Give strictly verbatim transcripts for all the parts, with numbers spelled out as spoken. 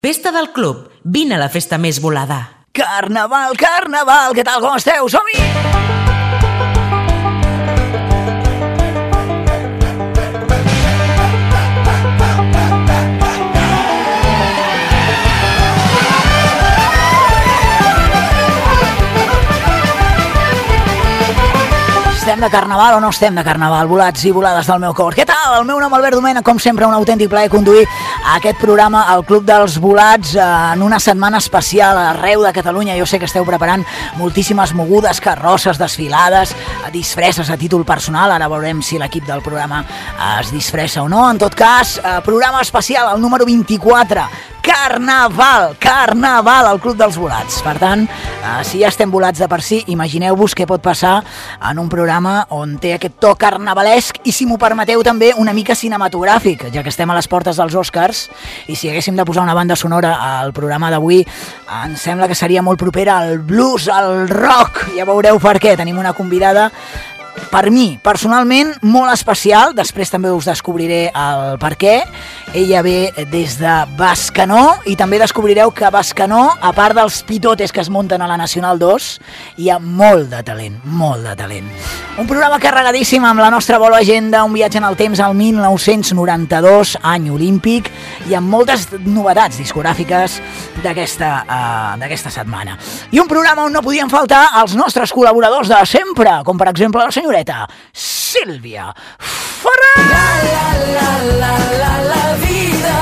Festa del Club. Vine a la festa més volada. Carnaval, carnaval, què tal, com esteu? Som-hi! Estem de carnaval o no estem de carnaval, volats i volades del meu cor? Què tal? El meu nom Albert Domènech, com sempre, un autèntic plaer conduir aquest programa al Club dels Volats en una setmana especial arreu de Catalunya. Jo sé que esteu preparant moltíssimes mogudes, carrosses, desfilades, disfresses a títol personal. Ara veurem si l'equip del programa es disfressa o no. En tot cas, programa especial, el número vint-i-quatre. Carnaval, carnaval al Club dels Volats. Per tant, si ja estem volats de per si, imagineu-vos què pot passar en un programa on té aquest to carnavalesc i, si m'ho permeteu, també una mica cinematogràfic, ja que estem a les portes dels Oscars, i si haguéssim de posar una banda sonora al programa d'avui, em sembla que seria molt propera al blues, al rock. Ja veureu per què. Tenim una convidada, per mi, personalment, molt especial. Després també us descobriré el per què. Ella ve des de Bescanó i també descobrireu que a Bescanó, a part dels pitotes que es munten a la Nacional dos, hi ha molt de talent, molt de talent. Un programa carregadíssim amb la nostra bona agenda, un viatge en el temps al mil nou-cents noranta-dos, any olímpic, i amb moltes novetats discogràfiques d'aquesta uh, d'aquesta setmana. I un programa on no podien faltar els nostres col·laboradors de sempre, com per exemple la senyoreta Sílvia Ferrer, la, la, la, la, la, la vida,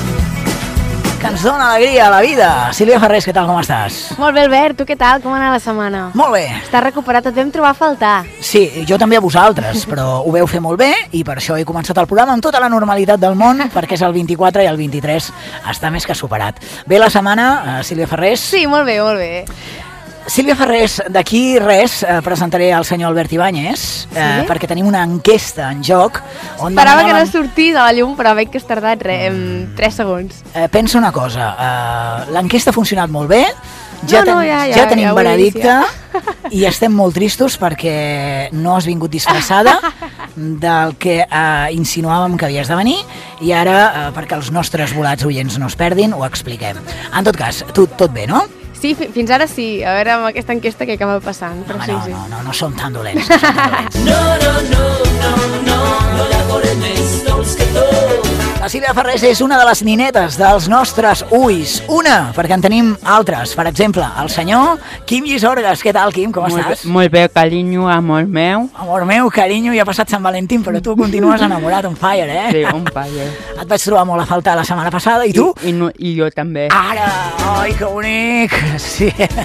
que ens dona alegria a la vida. Sílvia Ferrer, què tal, com estàs? Molt bé, Albert, tu què tal? Com ha anat la setmana? Molt bé. Estàs recuperat, et vam trobar a faltar. Sí, jo també a vosaltres, però ho veu fer molt bé i per això he començat el programa amb tota la normalitat del món, perquè és el vint-i-quatre i el vint-i-tres està més que superat. Bé la setmana, Sílvia Ferrer? Sí, molt bé, molt bé. Sílvia Ferrer, d'aquí res eh, presentaré al senyor Albert Ibáñez, eh, sí? perquè tenim una enquesta en joc. On Esperava demanaven... que no sortís a la llum, però veig que has tardat re, en tres segons. Eh, pensa una cosa, eh, l'enquesta ha funcionat molt bé, ja, no, no, ten... ja, ja, ja tenim ja veredicte i estem molt tristos perquè no has vingut disfressada del que eh, insinuàvem que havies de venir, i ara, eh, perquè els nostres volats oients no es perdin, ho expliquem. En tot cas, tu, tot bé, no? Sí, fins ara sí. A veure amb aquesta enquesta què acaba passant. Però Home, sí, no, sí. no, no, no som tan dolents. No, som tan dolents. No, no, no, no, no, no la veuré més dolç que tot. La Sílvia Ferrer és una de les ninetes dels nostres ulls. Una, perquè en tenim altres. Per exemple, el senyor Quim Llisorgues. Què tal, Quim? Com molt estàs? Bé, molt bé, carinyo, amor meu. Amor meu, carinyo, ja ha passat Sant Valentín, però tu continues enamorat, on fire, eh? Sí, on fire. Et vaig trobar molt a faltar la setmana passada, i tu? I, i, no, i jo també. Ara! Ai, que bonic! Sí.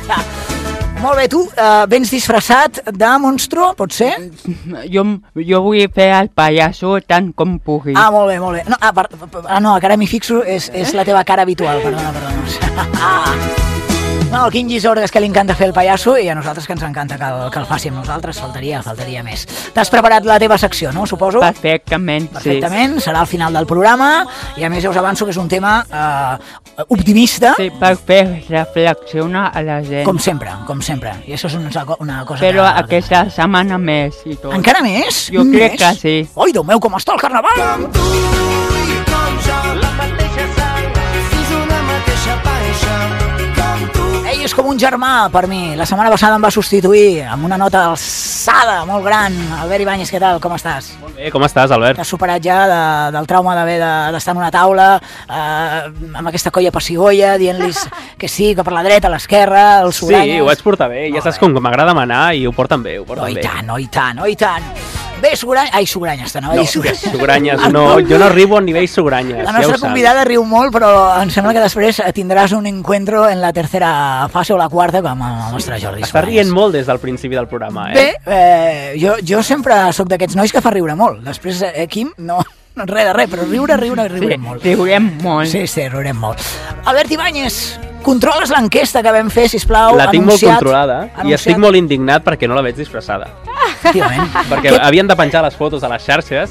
Molt bé, tu uh, vens disfressat de monstro, pot ser? Jo, jo vull fer el pallasso tant com pugui. Ah, molt bé, molt bé. No, ah, per, per, ah, no, que ara m'hi fixo, és, és la teva cara habitual, perdona, perdona. Ah. No, el Quim Llisorgues, que li encanta fer el pallasso, i a nosaltres que ens encanta que el, que el faci amb nosaltres, faltaria, faltaria més. T'has preparat la teva secció, no, suposo? Perfectament, Perfectament, sí. Serà al final del programa, i a més ja us avanço que és un tema eh, optimista. Sí, per fer reflexionar a la gent. Com sempre, com sempre. I això és una, una cosa Però que... aquesta setmana més i tot. Encara més? Jo crec més? que sí. Oi, Déu meu, com està el carnaval! Com tu i com jo, la mateixa sang, fins una mateixa panxa. Com tu. Ell és com un germà per mi. La setmana passada em va substituir amb una nota alçada molt gran. Albert Ibáñez, què tal? Com estàs? Molt bé, com estàs, Albert? T'has superat ja de, del trauma d'haver d'estar en una taula eh, amb aquesta colla pessigolles, dient-los que sí, que per la dreta, a l'esquerra, els Sugranyes... Sí, ho vaig portar bé, ja saps com m'agrada manar i ho porten bé, ho porten Oh, i bé. tant, oh, i tant, oh, i tant. Bé, Sugranyes... Ai, Sugranyes, t'anava a No, dir Sugranyes. Sugranyes, no, jo no arribo a nivell Sugranyes, La ja nostra ho saps. convidada riu molt, però em sembla que després tindràs un encuentro en la tercera fase o la quarta com amb el nostre Jordi Està Sugranyes. rient molt des del principi del programa, eh? Bé, eh, jo, jo sempre sóc d'aquests nois que fa riure molt. Després, eh, Quim, no, no res de res, però riure, riure, riurem Sí, molt. riurem molt. Sí, sí, riurem molt. Albert Ibáñez, controles l'enquesta que vam fer, sisplau? La tinc molt anunciat, controlada i anunciat. estic molt indignat perquè no la veig disfressada. Efectivament. Perquè Què, havien de penjar les fotos a les xarxes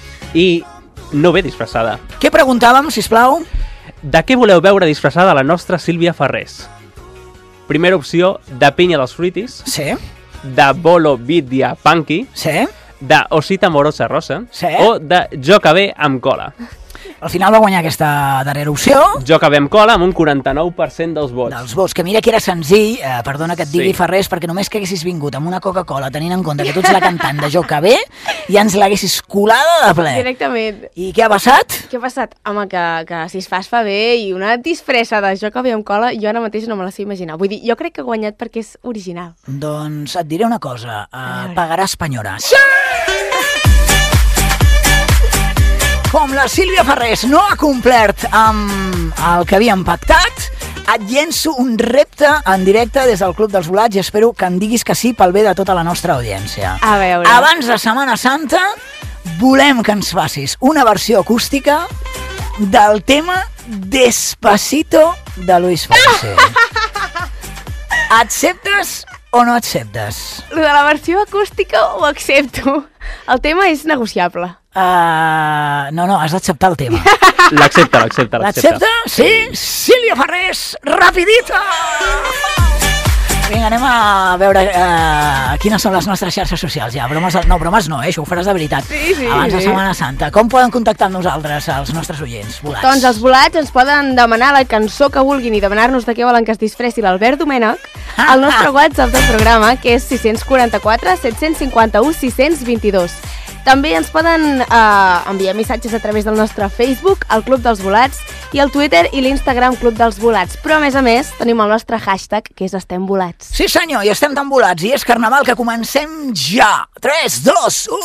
i no ve disfressada. què preguntàvem, sisplau? De què voleu veure disfressada la nostra Sílvia Ferrés? Primera opció, de pinya dels fruitis, Sí, de bolo vidya punky, sí. de osita morosa rosa Sí. o de jo que ve amb cola. Al final va guanyar aquesta darrera opció. Jo que ve amb cola amb un quaranta-nou per cent dels vots. Dels vots, que mira que era senzill, eh, perdona que et digui Sí. Ferrés, perquè només que haguessis vingut amb una Coca-Cola tenint en compte que tu ets la cantant de Jo que ve, ja ens l'haguessis colada de ple. Directament. I què ha passat? Què ha passat? Home, que, que si es fa, es fa bé, i una disfressa de Jo que ve amb cola, jo ara mateix no me la sé imaginar. Vull dir, jo crec que ha guanyat perquè és original. Doncs et diré una cosa, uh, pagaràs penyoràs. Com la Sílvia Ferrés no ha complert amb el que havíem pactat, et llenço un repte en directe des del Club dels Volats i espero que em diguis que sí pel bé de tota la nostra audiència. A veure. Abans de Setmana Santa, volem que ens facis una versió acústica del tema Despacito de Luis Fonsi. Acceptes o no acceptes? Lo de la versió acústica ho accepto. El tema és negociable. Uh, no, no, has d'acceptar el tema. L'accepta, l'accepta, l'accepta. L'accepta? Sí? Sílvia Ferrés, rapidita! Vinga, anem a veure uh, quines són les nostres xarxes socials. Ja, bromes, no, bromes no, eh? Això ho faràs de veritat. Sí, sí, Abans de sí. Setmana Santa. Com poden contactar amb nosaltres, els nostres oients, volats? Doncs els volats ens poden demanar la cançó que vulguin i demanar-nos de què volen que es disfressi l'Albert Domènech al nostre WhatsApp del programa, que és sis quaranta-quatre set cinquanta-u sis vint dos. També ens poden eh, enviar missatges a través del nostre Facebook, el Club dels Volats, i el Twitter i l'Instagram Club dels Volats. Però, a més a més, tenim el nostre hashtag, que és Estem Volats. Sí, senyor, i estem tan volats, i és Carnaval que comencem ja. tres, dos, u...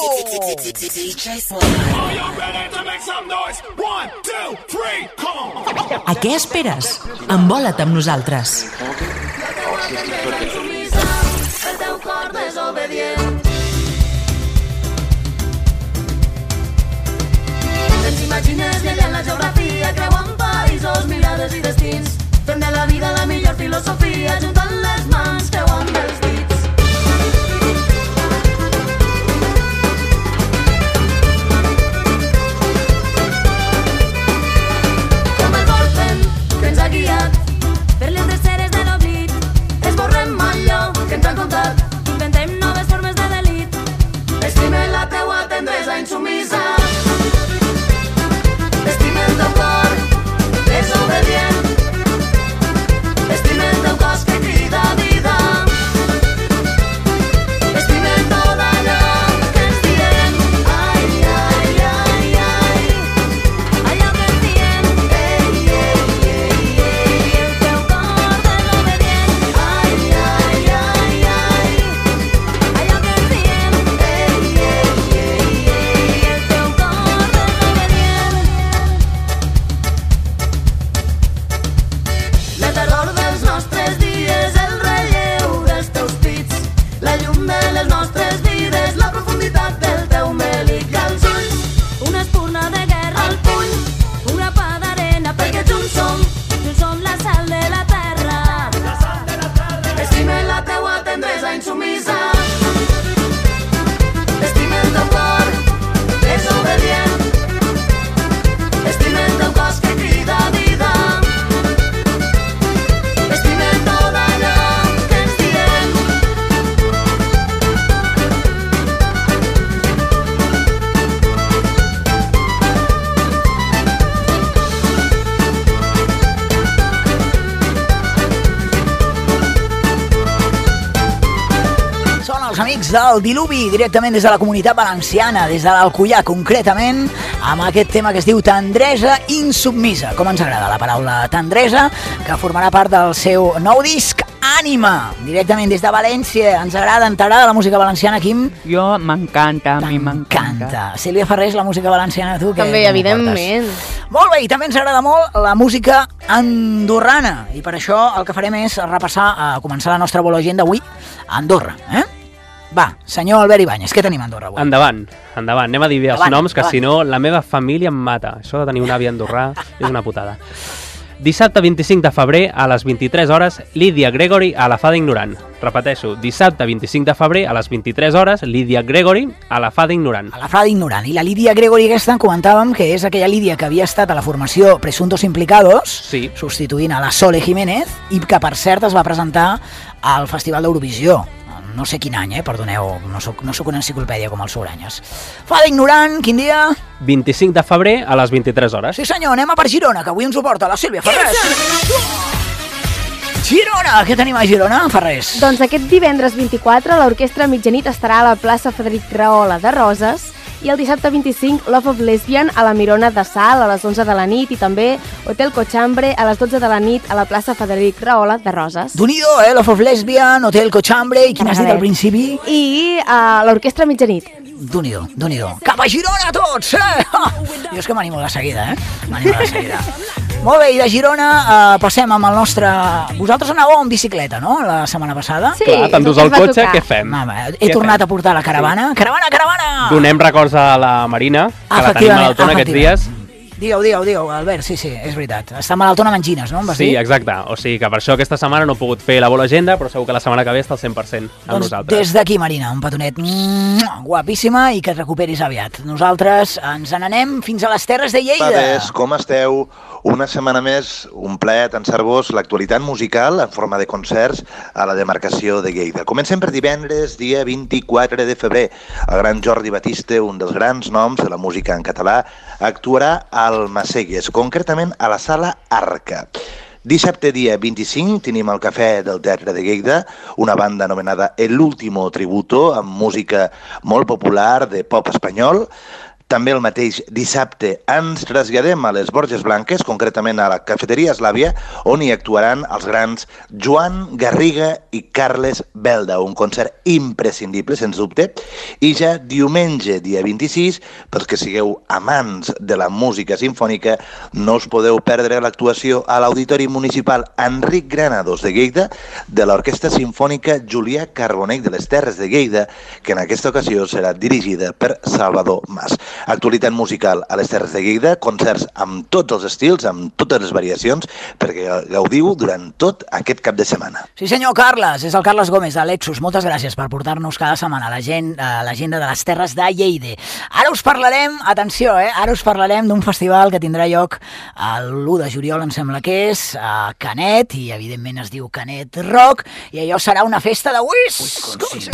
A què esperes? Envola't amb nosaltres. El teu cor desobedient. Ens imagines llegint la geografia, creuant països, mirades i destins. Fem de la vida la millor filosofia, juntant les mans, creuant els dits. Com el volten que ens ha guiat per les dreceres de l'oblit, esborrem allò que ens han contat, inventem noves formes de delit. Estimem la teua tendresa insumisa, estimem el teu cor desobedient, estimem el teu cos que crida vida, estimem tot allò que ens diem. Ai, ai, ai, ai, allò que ens diem. Ei, ei, ei, ei, el teu cor desobedient. Ai, ai, ai, ai, allò que ens diem. Ei, ei, ei, ei, el teu cor desobedient. La tardor dels nostres dies, el relleu dels teus pits, la llum de les nostres vides, la profunditat del teu melic als ulls, una espurna de guerra al puny, un grapa d'arena, perquè junts som, junts som la sal de la terra. Estimem la teua tendresa insumisa, estimem el teu cor desobedient, estimem el teu cos que crida vida, estimem tot allò que ens diem. Són els amics del Diluvi, directament des de la Comunitat Valenciana, des de l'Alcoià concretament, amb aquest tema que es diu Tendresa Insubmisa. Com ens agrada la paraula tendresa, que formarà part del seu nou disc Ànima, directament des de València. Ens agrada, t'agrada la música valenciana, Quim? Jo m'encanta, a mi m'encanta. T'encanta. Sílvia Ferrés, la música valenciana, tu? Què, També, com ho evidentment. portes? Molt bé, i també ens agrada molt la música andorrana, i per això el que farem és repassar, a començar la nostra bola agenda avui a Andorra, eh? Va, senyor Albert Ibáñez, què tenim a Andorra avui? Endavant, endavant. Anem a dir bé els Endavant, noms, que endavant. si no la meva família em mata. Això de tenir un avi andorrà és una putada. Dissabte vint-i-cinc de febrer a les vint-i-tres hores, Lídia Gregory a la Fada Ignorant. Repeteixo, dissabte vint-i-cinc de febrer a les vint-i-tres hores, Lídia Gregory a la Fada Ignorant. A la Fada Ignorant. I la Lídia Gregory aquesta en comentàvem que és aquella Lídia que havia estat a la formació Presuntos Implicados, Sí. substituint a la Sole Jiménez, i que per cert es va presentar al Festival d'Eurovisió. No sé quin any, eh? Perdoneu, no soc, no soc una enciclopèdia com els Sobranyes. Fada Ignorant, quin dia? vint-i-cinc de febrer a les vint-i-tres hores. Sí senyor, anem a per Girona, que avui ens ho porta la Sílvia Ferrés. Girona, què tenim a Girona, Ferrés? Doncs aquest divendres vint-i-quatre l'Orquestra Mitjanit estarà a la plaça Frederic Rahola de Roses i el dissabte vint-i-cinc Love of Lesbian a la Mirona de Sal a les onze de la nit i també Hotel Cochambre a les dotze de la nit a la plaça Frederic Rahola de Roses. D'Unido, eh? Love of Lesbian, Hotel Cochambre i quin has dit al principi? I uh, l'Orquestra Mitjanit. D'Unido, d'Unido. Cap a Girona tots, eh? Jo és que m'animo de seguida, eh? M'animo de seguida. Molt bé, i de Girona eh, passem amb el nostre... Vosaltres anàveu en bicicleta, no?, la setmana passada? Sí, Clar, t'endús el cotxe, tocar. què fem? Mama, he Què tornat fem? a portar la caravana. Sí. Caravana, caravana! Donem records a la Marina, que la tenim Efectivament, malaltona aquests dies. efectivament. Digueu, digueu, digueu, Albert, sí, sí, és veritat. Està malaltona amb angines, no? Em vas Sí, dir? exacte. O sigui que per això aquesta setmana no he pogut fer la bola agenda, però segur que la setmana que ve està al cent per cent amb Doncs nosaltres. des d'aquí, Marina, un petonet mm, guapíssima i que et recuperis aviat. Nosaltres ens n'anem fins a les Terres de Lleida. Pares, com esteu? Una setmana més, un plaer atansar-vos l'actualitat musical en forma de concerts a la demarcació de Lleida. Comencem per divendres, dia vint-i-quatre de febrer. El gran Jordi Batiste, un dels grans noms de la música en català, actuarà al Masségues, concretament a la Sala Arca. Dissabte, dia vint-i-cinc, tenim el Cafè del Teatre de Lleida, una banda anomenada El Último Tributo, amb música molt popular de pop espanyol. També el mateix dissabte ens traslladem a les Borges Blanques, concretament a la Cafeteria Eslàvia, on hi actuaran els grans Joan Garriga i Carles Belda, un concert imprescindible, sens dubte. I ja diumenge, dia vint-i-sis, pels que sigueu amants de la música sinfònica, no us podeu perdre l'actuació a l'Auditori Municipal Enric Granados de Lleida de l'Orquestra Simfònica Julià Carbonell de les Terres de Lleida, que en aquesta ocasió serà dirigida per Salvador Mas. Actualitat musical a les Terres de Lleida, concerts amb tots els estils, amb totes les variacions, perquè gaudiu durant tot aquest cap de setmana. Sí senyor, Carles, és el Carles Gómez de Lexus. Moltes gràcies per portar-nos cada setmana l'agenda de les Terres de Lleida. Ara us parlarem, atenció, eh? Ara us parlarem d'un festival que tindrà lloc l'u de juliol, em sembla que és, a Canet, i evidentment es diu Canet Rock, i allò serà una festa de Wisconsin.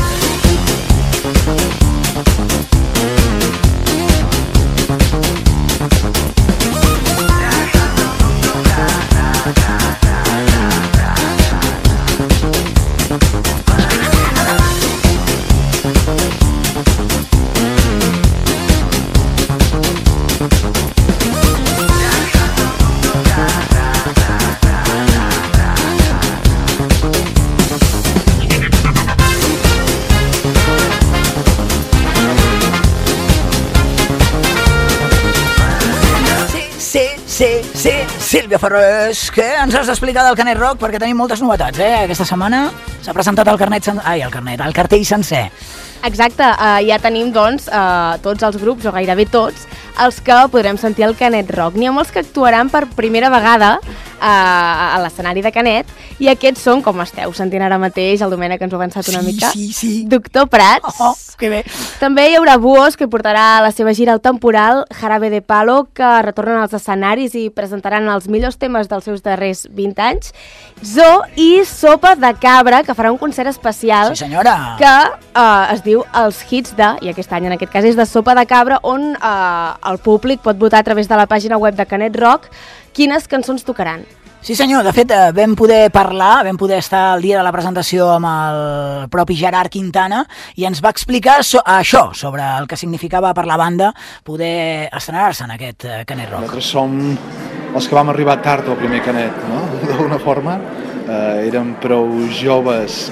Sí, sí, Sílvia Ferrés, què ens has d'explicar del Canet Rock? Perquè tenim moltes novetats, eh? Aquesta setmana s'ha presentat el carnet, sen... ai, el carnet, el cartell sencer. Exacte, uh, ja tenim doncs uh, tots els grups, o gairebé tots, els que podrem sentir al Canet Rock. N'hi ha molts que actuaran per primera vegada uh, a l'escenari de Canet, i aquests són, com esteu sentint ara mateix, el Domènec ens ho ha avançat una Sí, mica, sí, sí. Doctor Prats. Oh, que bé. També hi haurà Buos, que portarà la seva gira al temporal, Jarabe de Palo, que retornen als escenaris i presentaran els millors temes dels seus darrers vint anys, Zoo i Sopa de Cabra, que farà un concert especial Sí, senyora. que uh, es diu Els Hits de, i aquest any en aquest cas és de Sopa de Cabra, on uh, el públic pot votar a través de la pàgina web de Canet Rock quines cançons tocaran. Sí senyor, de fet eh, vam poder parlar, vam poder estar el dia de la presentació amb el propi Gerard Quintana i ens va explicar so això, sobre el que significava per la banda poder estrenar-se en aquest eh, Canet Rock. Nosaltres som els que vam arribar tard al primer Canet, no? D'alguna forma. Eh, érem prou joves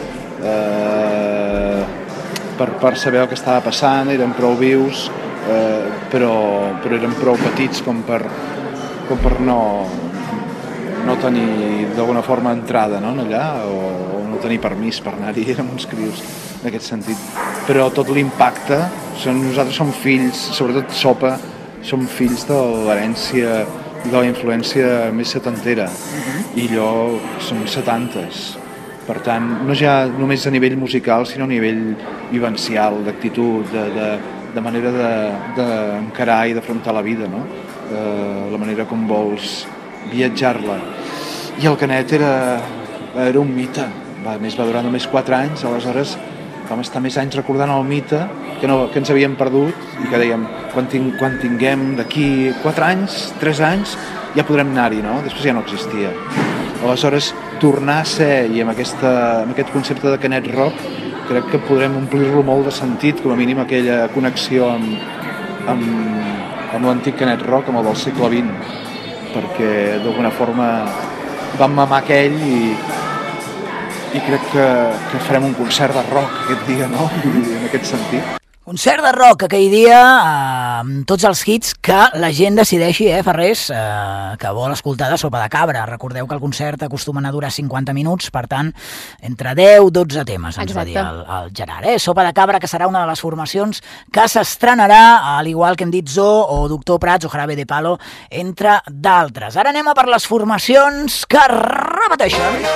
eh, per, per saber el que estava passant, érem prou vius, eh, però, però érem prou petits com per, com per no... no tenir d'alguna forma entrada, no, allà, o, o no tenir permís per anar-hi, érem uns crios en aquest sentit. Però tot l'impacte, són, nosaltres som fills, sobretot Sopa, som fills de l'herència i de la influència més setantera, i allò són setantes. Per tant, no ja només a nivell musical, sinó a nivell vivencial, d'actitud, de, de, de manera d'encarar de, i d'afrontar la vida, no? Eh, la manera com vols viatjar-la. I el Canet era, era un mite. Va, a més, va durar només quatre anys, aleshores vam estar més anys recordant el mite que, no, que ens havíem perdut i que dèiem, quan, ting, quan tinguem d'aquí quatre anys, tres anys, ja podrem anar-hi, no? Després ja no existia. Aleshores, tornar a ser, i amb, aquesta, amb aquest concepte de Canet Rock, crec que podrem omplir-lo molt de sentit, com a mínim aquella connexió amb, amb, amb l'antic Canet Rock, amb el del segle vint, perquè d'alguna forma vam mamar aquell i, i crec que, que farem un concert de rock aquest dia, no? En aquest sentit. Concert de rock aquell dia eh, amb tots els hits que la gent decideixi, eh, Ferrés, eh, que vol escoltar de Sopa de Cabra. Recordeu que el concert acostumen a durar cinquanta minuts, per tant, entre deu i dotze temes, ens Exacte. va dir el, el Gerard. Eh? Sopa de Cabra, que serà una de les formacions que s'estrenarà, al igual que hem dit Zoo o Doctor Prats o Jarabe de Palo, entre d'altres. Ara anem a per les formacions que repeteixen.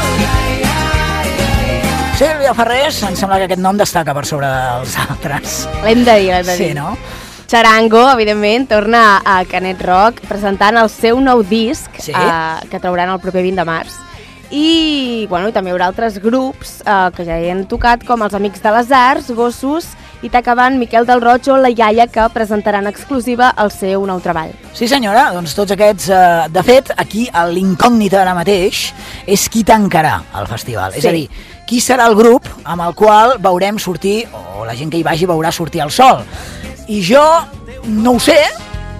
Sílvia Ferrés, em sembla que aquest nom destaca per sobre dels altres. L'hem de dir, l'hem de dir. Sí, no? Charango, evidentment, torna a Canet Rock presentant el seu nou disc Sí. eh, que trauran el proper vint de març. I, bueno, i també hi haurà altres grups eh, que ja hi han tocat, com els Amics de les Arts, Gossos, i Tacabant, Miquel del Roig o La Iaia, que presentaran exclusiva el seu nou treball. Sí senyora, doncs tots aquests, eh, de fet, aquí l'incògnita ara mateix és qui tancarà el festival. Sí. És a dir, qui serà el grup amb el qual veurem sortir, o la gent que hi vagi veurà sortir el sol. I jo no ho sé,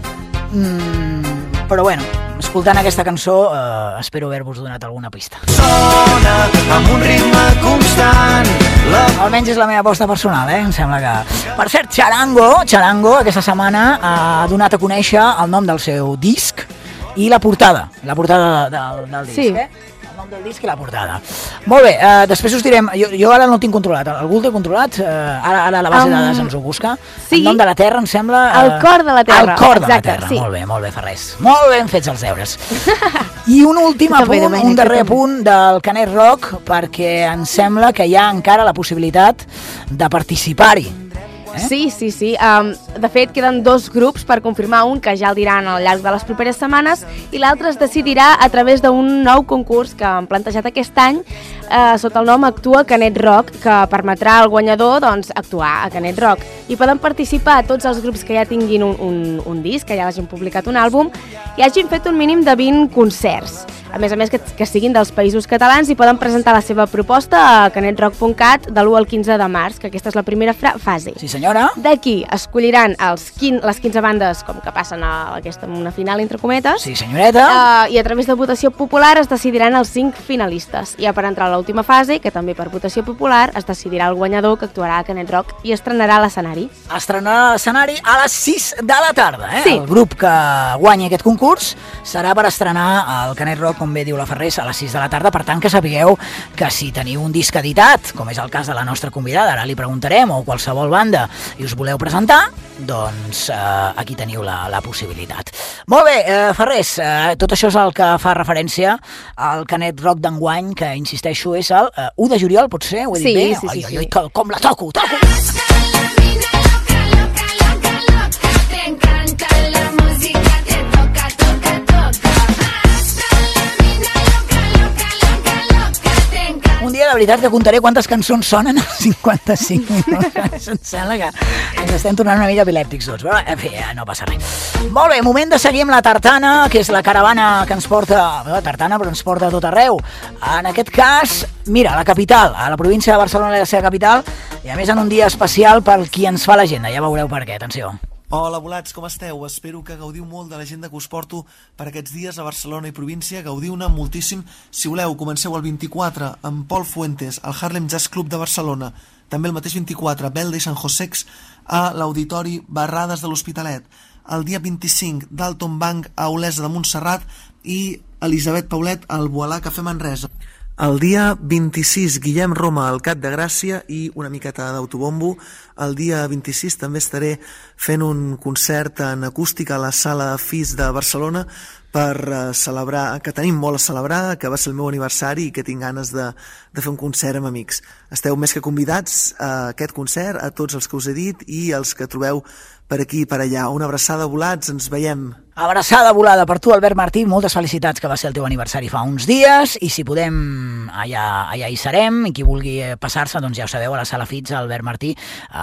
mm, però bueno, escoltant aquesta cançó eh, espero haver-vos donat alguna pista. Sona amb un ritme constant. La... Almenys és la meva aposta personal, eh? Em sembla que... Per cert, Charango, Charango aquesta setmana ha donat a conèixer el nom del seu disc i la portada, la portada de, de, del disc, Sí. eh? El nom del disc i la portada. Molt bé, eh, després us direm, jo, jo ara no el tinc controlat, algú el té controlat? Eh, ara, ara la base de Um, dades ens ho busca. sí. El nom de la Terra, em sembla... El cor de la Terra, El cor de la exacte, Terra, sí. molt bé, molt bé, Ferrés. Molt ben fets els deures. I un últim Que també, apunt, Domènec, un que darrer també. apunt del Canet Rock, perquè em sembla que hi ha encara la possibilitat de participar-hi. Eh? Sí, sí, sí. Um, de fet, queden dos grups per confirmar, un que ja el diran al llarg de les properes setmanes i l'altre es decidirà a través d'un nou concurs que han plantejat aquest any eh, sota el nom Actua Canet Rock, que permetrà al guanyador doncs, actuar a Canet Rock. I poden participar tots els grups que ja tinguin un, un, un disc, que ja hagin publicat un àlbum i hagin fet un mínim de vint concerts. A més a més, que, que siguin dels països catalans i poden presentar la seva proposta a canetrock punt cat de l'u al quinze de març, que aquesta és la primera fra- fase. Sí senyora. D'aquí escolliran els quin, les quinze bandes com que passen a aquesta, una final entre cometes. Sí senyoreta. Uh, I a través de votació popular es decidiran els cinc finalistes. I ja per entrar a l'última fase, que també per votació popular, es decidirà el guanyador que actuarà a Canet Rock i estrenarà a l'escenari. Estrenarà l'escenari a les sis de la tarda. Eh? Sí. El grup que guanyi aquest concurs serà per estrenar el Canet Rock, com bé diu la Ferrés, a les sis de la tarda. Per tant, que sapigueu que si teniu un disc editat, com és el cas de la nostra convidada, ara li preguntarem, o qualsevol banda, i us voleu presentar, doncs eh, aquí teniu la, la possibilitat. Molt bé, eh, Ferrés, eh, tot això és el que fa referència al Canet Rock d'enguany, que insisteixo és el eh, u de juliol, pot ser? Ho he dit Sí, bé? sí, sí, ai, sí. ai, ai, que- com la toco, toco! Te encanta la música, te toca, toca, toca. Hasta la mina loca, loca, loca, loca. Te encanta. Un dia de veritat que contaré quantes cançons sonen a cinquanta-cinc minuts. Em sembla que ens estem tornant una mica epilèptics tots, però en fi, eh, no passa res. Molt bé, moment de seguir amb la tartana, que és la caravana que ens porta, la tartana però ens porta a tot arreu. En aquest cas, mira, a la capital, a la província de Barcelona i la seva capital, i a més en un dia especial per qui ens fa l'agenda, ja veureu per què, atenció. Hola, volats, com esteu? Espero que gaudiu molt de l'agenda que us porto per aquests dies a Barcelona i província. Gaudiu-ne moltíssim. Si voleu, comenceu el vint-i-quatre amb Pol Fuentes al Harlem Jazz Club de Barcelona. També el mateix vint-i-quatre, Belda i Sant Josex a l'Auditori Barrades de l'Hospitalet. El dia vint-i-cinc, Dalton Bank a Olesa de Montserrat i Elisabet Paulet al Boalà Cafè Manresa. El dia vint-i-sis, Guillem Roma al Cat de Gràcia i una miqueta d'autobombo. El dia vint-i-sis també estaré fent un concert en acústica a la Sala Fis de Barcelona per uh, celebrar, que tenim molt a celebrar, que va ser el meu aniversari i que tinc ganes de, de fer un concert amb amics. Esteu més que convidats a aquest concert, a tots els que us he dit i els que trobeu per aquí i per allà. Una abraçada, volats, ens veiem. Abraçada volada per tu, Albert Martí, moltes felicitats, que va ser el teu aniversari fa uns dies, i si podem, allà, allà hi serem, i qui vulgui passar-se, doncs ja ho sabeu, a la Sala Fits, Albert Martí, eh,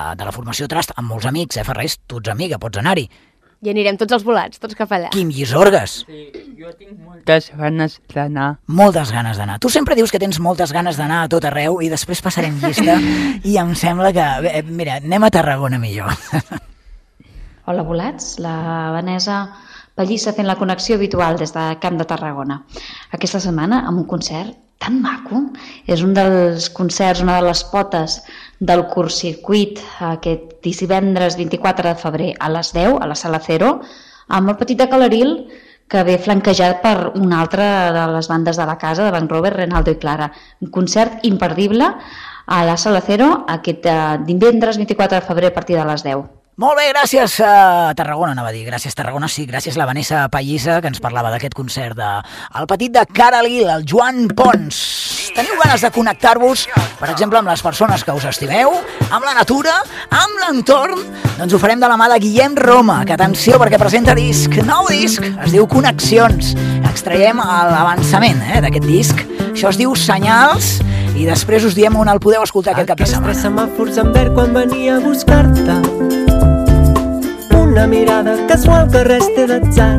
de la formació Trast, amb molts amics, eh, Ferrés? Tu ets amiga, pots anar-hi. I anirem tots els volats, tots cap allà. Quim Llisorgues. Sí, jo tinc moltes ganes d'anar. Moltes ganes d'anar. Tu sempre dius que tens moltes ganes d'anar a tot arreu i després passarem llista i em sembla que... Bé, mira, anem a Tarragona millor. Hola, volats. La Vanessa Pallissa fent la connexió habitual des de Camp de Tarragona. Aquesta setmana amb un concert tan maco. És un dels concerts, una de les potes del curtcircuit aquest divendres vint-i-quatre de febrer a les deu a la Sala Cero, amb el Petit de Calaril, que ve flanquejat per una altra de les bandes de la casa, de Bank Robert, Renaldo i Clara. Un concert imperdible a la Sala Cero aquest divendres vint-i-quatre de febrer a partir de les deu. Molt bé, gràcies a Tarragona, anava a dir. Gràcies Tarragona, sí, gràcies a la Vanessa Pallissa, que ens parlava d'aquest concert de El Petit de Calaril, el Joan Pons. Teniu ganes de connectar-vos, per exemple, amb les persones que us estimeu, amb la natura, amb l'entorn? Doncs ho farem de la mà de Guillem Roma, que atenció, perquè presenta disc, nou disc, es diu Connexions. Extraiem l'avançament eh, d'aquest disc. Això es diu Senyals, i després us diem on el podeu escoltar aquest cap de setmana. Els tres semàfors en verd quan venia a buscar-te, una mirada casual que res té d'atzar,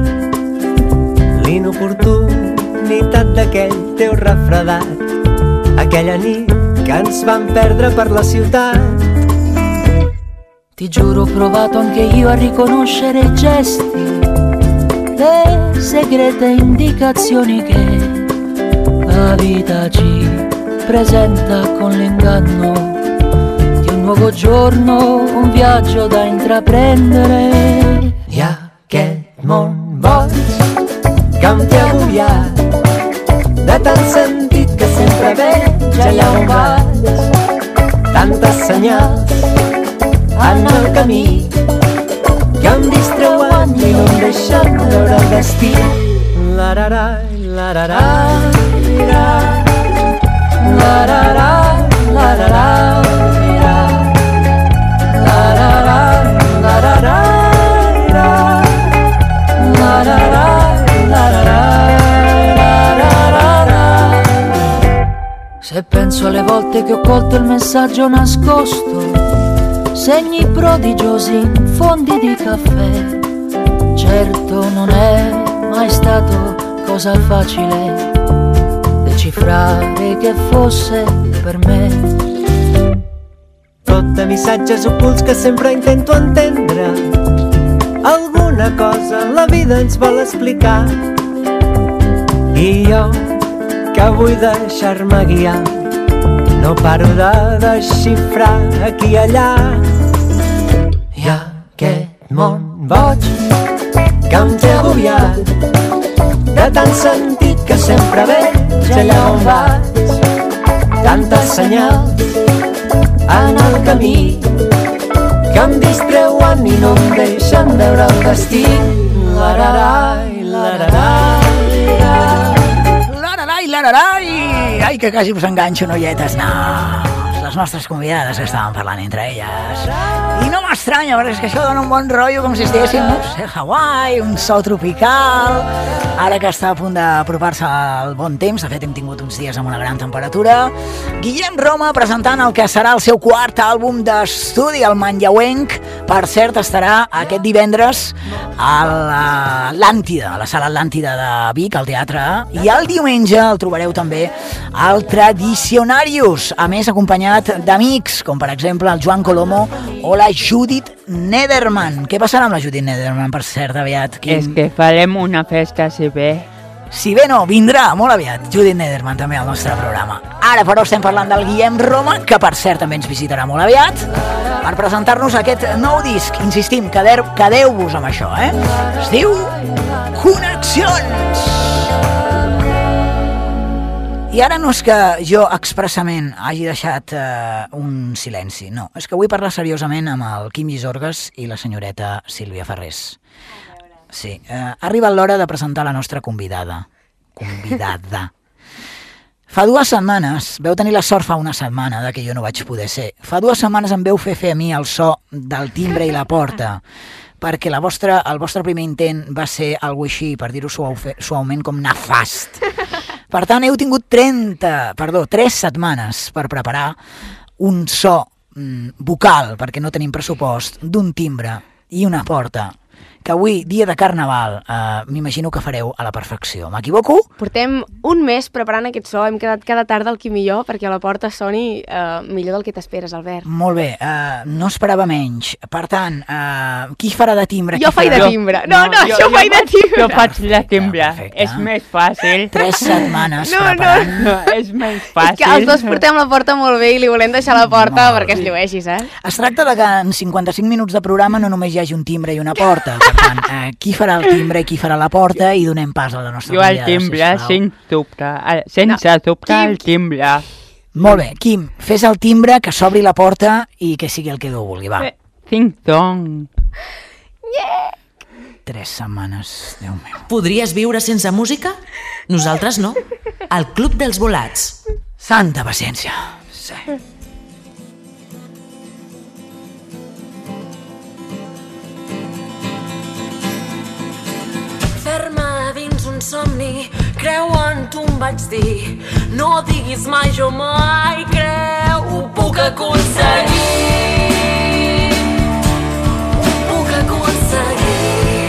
l'inoportunitat d'aquell teu refredat, aquella nit que ens vam perdre per la ciutat. Ti giuro ho provato anche io a riconoscere i gesti, le segrete indicazioni che la vita ci presenta con l'inganno di un nuovo giorno, un viaggio da intraprendere. I aquest món boig que em té agobiat, de tant sentit que sempre veig allà on vaig, tantes senyals en el camí que em distreuen i no em deixen veure el destí. Lararai, lararai, lararai, lararai, lararai, lararai, lararai, lararai. Se penso alle volte che ho colto il messaggio nascosto, segni prodigiosi in fondi di caffè, certo non è mai stato cosa facile decifrare che fosse per me. Tot de missatges ocults que sempre intento entendre, alguna cosa la vida ens vol explicar, i jo que vull deixar-me guiar no paro de desxifrar aquí i allà. I aquest món boig que em té agobiat, de tant sentit que sempre veig allà on vaig, tantes senyals en el camí que em distreuen i no em deixen veure el destí. Lararai, lararai, lararai, lararai. Ai, que quasi us enganxo, noietes. No, les nostres convidades estaven parlant entre elles. I no m'estranya, perquè és que això dona un bon rotllo, com si estiguéssim, no sé, a Hawaii, un so tropical. Ara que està a punt d'apropar-se al bon temps, de fet hem tingut uns dies amb una gran temperatura. Guillem Roma presentant el que serà el seu quart àlbum d'estudi, el Manlleuenc. Per cert, estarà aquest divendres a l'Atlàntida, a la sala Atlàntida de Vic, al teatre, i el diumenge el trobareu també al Tradicionarius, a més acompanyat d'amics, com per exemple el Joan Colomo o la Judith Nederman. Què passarà amb la Judith Nederman, per cert, aviat? Quim? És que farem una festa, si bé. Si bé no, vindrà molt aviat Judith Nederman també al nostre programa. Ara però estem parlant del Guillem Roma, que per cert també ens visitarà molt aviat, per presentar-nos aquest nou disc. Insistim, quedeu-vos amb això, eh? Es diu Connexions. I ara no és que jo expressament hagi deixat eh, un silenci, no. És que vull parlar seriosament amb el Quim Llisorgues i la senyoreta Sílvia Ferrés. Sí, eh, ha arribat l'hora de presentar la nostra convidada. Convidada. Fa dues setmanes, veu tenir la sort fa una setmana de que jo no vaig poder ser. Fa dues setmanes em veu fer fer a mi el so del timbre i la porta, perquè la vostra, el vostre primer intent va ser algo així, per dir-ho suau, suaument, com nefast. Per tant, heu tingut trenta, perdó, tres setmanes per preparar un so mm, vocal, perquè no tenim pressupost, d'un timbre i una porta, que avui, dia de Carnaval, eh, m'imagino que fareu a la perfecció. M'equivoco? Portem un mes preparant aquest so, hem quedat cada tarda al Quim i jo perquè a la porta soni eh, millor del que t'esperes, Albert. Molt bé, eh, no esperava menys. Per tant, eh, qui farà de timbre? Jo Qui faig de farà- timbre. No, no, jo, jo faig de timbre. Jo faig de timbre. És més fàcil. Tres setmanes No, no. preparant. No, és més És fàcil. que els dos portem la porta molt bé i li volem deixar la porta perquè es llueixi, saps? Es tracta de que en cinquanta-cinc minuts de programa no només hi hagi un timbre i una porta. Per tant, eh, qui farà el timbre i qui farà la porta i donem pas a la nostra Jo el convidada, timbre, sisplau. sense dubte, el- sense dubte el timbre. Molt bé, Quim, fes el timbre, que s'obri la porta i que sigui el que Déu vulgui, va. Ting-tong. Tres setmanes, Déu meu. Podries viure sense música? Nosaltres no. El Club dels Volats. Santa paciència. Sí. Ferma dins un somni, creu en tu em vaig dir. No diguis mai jo mai, creu, ho puc aconseguir. Ho puc aconseguir.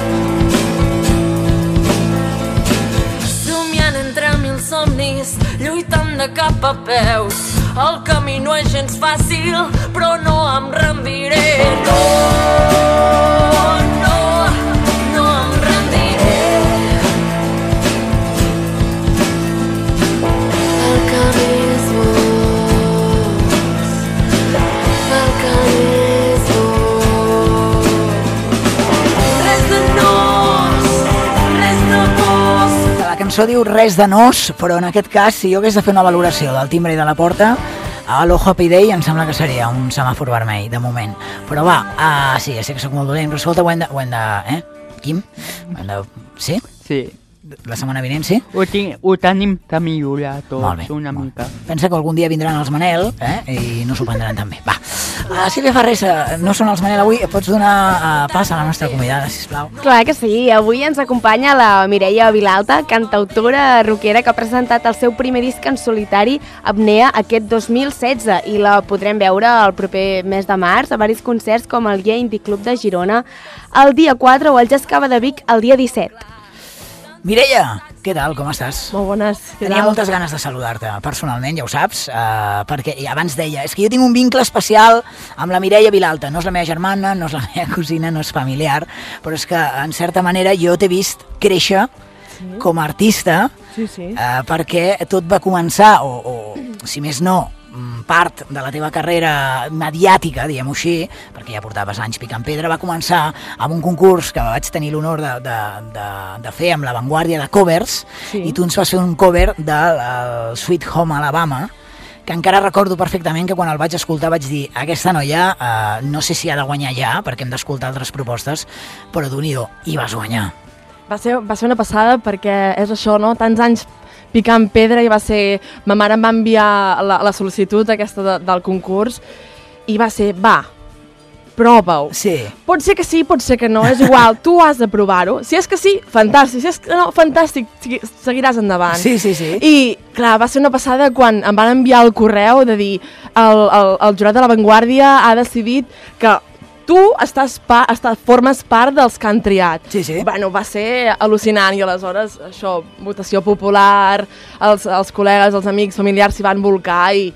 Somiant entre mil somnis, lluitant de cap a peus. El camí no és gens fàcil, però no em rendiré. No, no, no em rendiré. El camí és bons, el camí és bons. Res de nos, res de pors. La cançó diu res de nos, però en aquest cas, si jo hagués de fer una valoració del timbre i de la porta, a l'Ojo Happy Day em sembla que seria un semàfor vermell, de moment. Però va, uh, sí, ja sé que soc molt dolent, però escolta, ho hem de... Ho hem de eh, Quim? Ho hem de... Sí? Sí. La setmana vinent, sí? Ho, tinc, ho tenim de millorar Molt bé, tots una mica. Pensa que algun dia vindran els Manel, eh? I no s'ho prendran tan bé. Va. Uh, Sílvia Ferrés, uh, no són els Manel avui, pots donar uh, pas a la nostra convidada, sisplau. Clar que sí, avui ens acompanya la Mireia Vilalta, cantautora rockera que ha presentat el seu primer disc en solitari, Apnea, aquest dos mil setze, i la podrem veure el proper mes de març a varis concerts com el Gay Indie Club de Girona el dia quatre o el Jazz Cava de Vic el dia disset. Mireia, què tal, com estàs? Molt bones. Tenia moltes ganes de saludar-te, personalment, ja ho saps, uh, perquè i abans deia, és que jo tinc un vincle especial amb la Mireia Vilalta, no és la meva germana, no és la meva cosina, no és familiar, però és que, en certa manera, jo t'he vist créixer sí. com a artista, sí, sí. Uh, perquè tot va començar, o, o si més no, part de la teva carrera mediàtica, diguem-ho així, perquè ja portaves anys picant pedra, va començar amb un concurs que vaig tenir l'honor de, de, de, de fer amb La Vanguardia de covers, sí. i tu ens vas fer un cover del Sweet Home Alabama, que encara recordo perfectament que quan el vaig escoltar vaig dir, aquesta noia eh, no sé si ha de guanyar ja, perquè hem d'escoltar altres propostes, però d'un-i-do, i vas guanyar. Va ser, va ser una passada perquè és això, no? Tants anys picant pedra i va ser... Ma mare em va enviar la, la sol·licitud aquesta de, del concurs i va ser, va, prova-ho. Sí. Pot ser que sí, pot ser que no, és igual, tu has de provar-ho. Si és que sí, fantàstic, si és que no, fantàstic, seguiràs endavant. Sí, sí, sí. I, clar, va ser una passada quan em van enviar el correu de dir el, el, el jurat de La Vanguardia ha decidit que tu estàs pa, estàs, formes part dels que han triat. Sí, sí. Bueno, va ser al·lucinant i aleshores, això, votació popular, els, els col·legues, els amics, familiars s'hi van volcar i...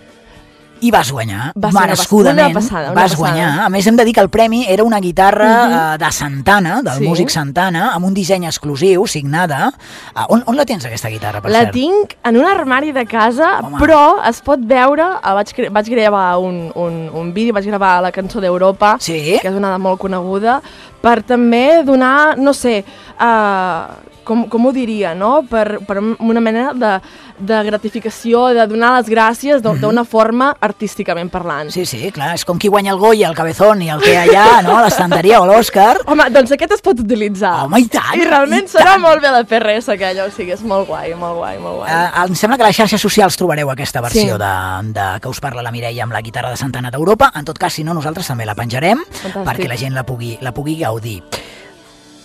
I vas guanyar, va ser merescudament, una passada, una vas passada. guanyar. A més, hem de dir que el premi era una guitarra uh -huh. uh, de Santana, del Sí. músic Santana, amb un disseny exclusiu, signada. Uh, on, on la tens, aquesta guitarra, per La cert? tinc en un armari de casa, Home. però es pot veure, eh, vaig, cre vaig gravar un, un, un vídeo, vaig gravar la cançó d'Europa, sí? que és una de molt coneguda, per també donar, no sé, uh, com, com ho diria, no? Per, per una mena de, de gratificació, de donar les gràcies d'una forma artísticament parlant. Sí, sí, clar, és com qui guanya el Goya, el Cabezón i el que hi ha allà, no?, l'estanteria o l'Òscar. Home, doncs aquest es pot utilitzar. Home, i tant! I realment i serà tant. molt bé la P R S aquella, o sigui, és molt guai, molt guai, molt guai. Uh, em sembla que a les xarxes socials trobareu aquesta versió Sí. de, de que us parla la Mireia amb la guitarra de Santana d'Europa. En tot cas, si no, nosaltres també la penjarem Fantàstic. perquè la gent la pugui, la pugui gaudir.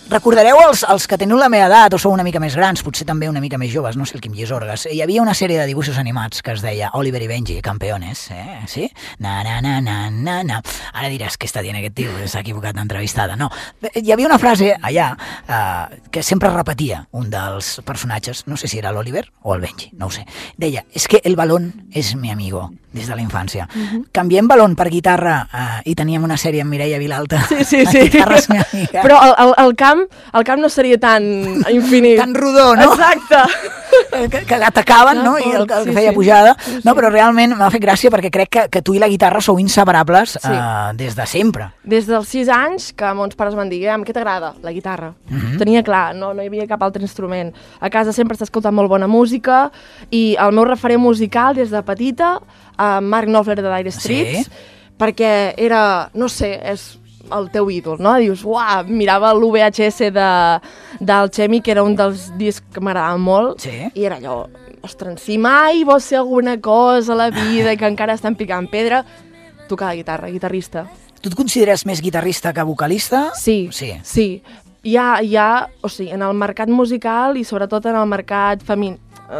Recordareu els, els que teniu la meva edat o sou una mica més grans, potser també una mica més joves, no sé, el Quim Llisorgues. Hi havia una sèrie de dibuixos animats que es deia Oliver i Benji, campeones, eh? Sí? Na, na, na, na, na, na. Ara diràs què està dient aquest tio, s'ha equivocat d'entrevistada. No, hi havia una frase allà eh, que sempre repetia un dels personatges, no sé si era l'Oliver o el Benji, no ho sé. Deia, és que el balón és mi amigo, des de la infància. Uh-huh. Canviem balón per guitarra eh, i teníem una sèrie amb Mireia Vilalta. Sí, sí, sí. La guitarra és mi amiga. Però el, el, el camp el camp no seria tan infinit. Tan rodó, no? Exacte. Que, que atacaven, no? I el, el que sí, feia sí. pujada. No, però realment m'ha fet gràcia perquè crec que, que tu i la guitarra sou inseparables sí. eh, des de sempre. Des dels sis anys que mons pares van dir, què t'agrada? La guitarra. Mhm. Tenia clar, no, no hi havia cap altre instrument. A casa sempre s'ha escoltat molt bona música i el meu referent musical des de petita, eh, Mark Knopfler de Dire Straits, Sí. perquè era, no sé, és el teu ídol, no? Dius, uah, mirava l'U V H S de, del Xemi, que era un dels discs que m'agradava molt, sí. i era allò, ostres, si mai vols ser alguna cosa a la vida i que encara estan picant pedra, tocar la guitarra, guitarrista. Tu et consideres més guitarrista que vocalista? Sí, sí. sí. Hi ha, hi ha, o sigui, en el mercat musical i sobretot en el mercat femení,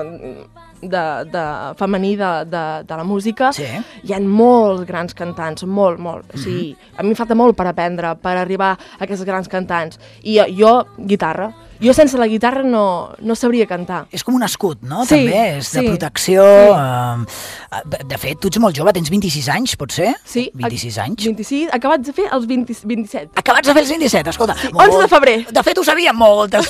de, de, femení de, de, de la música, sí. hi ha molts grans cantants, molt, molt. O sigui, a mi em falta molt per aprendre, per arribar a aquests grans cantants. I jo, jo guitarra. Jo sense la guitarra no, no sabria cantar. És com un escut, no? Sí, També és de sí. protecció. Sí. Eh, de fet, tu ets molt jove, tens vint-i-sis anys, pot ser? Sí. vint-i-sis anys. vint-i-sis, acabats de fer els vint, vint-i-set. Acabats de fer els vint-i-set, escolta. Sí, onze de febrer. De fet, ho sabíem moltes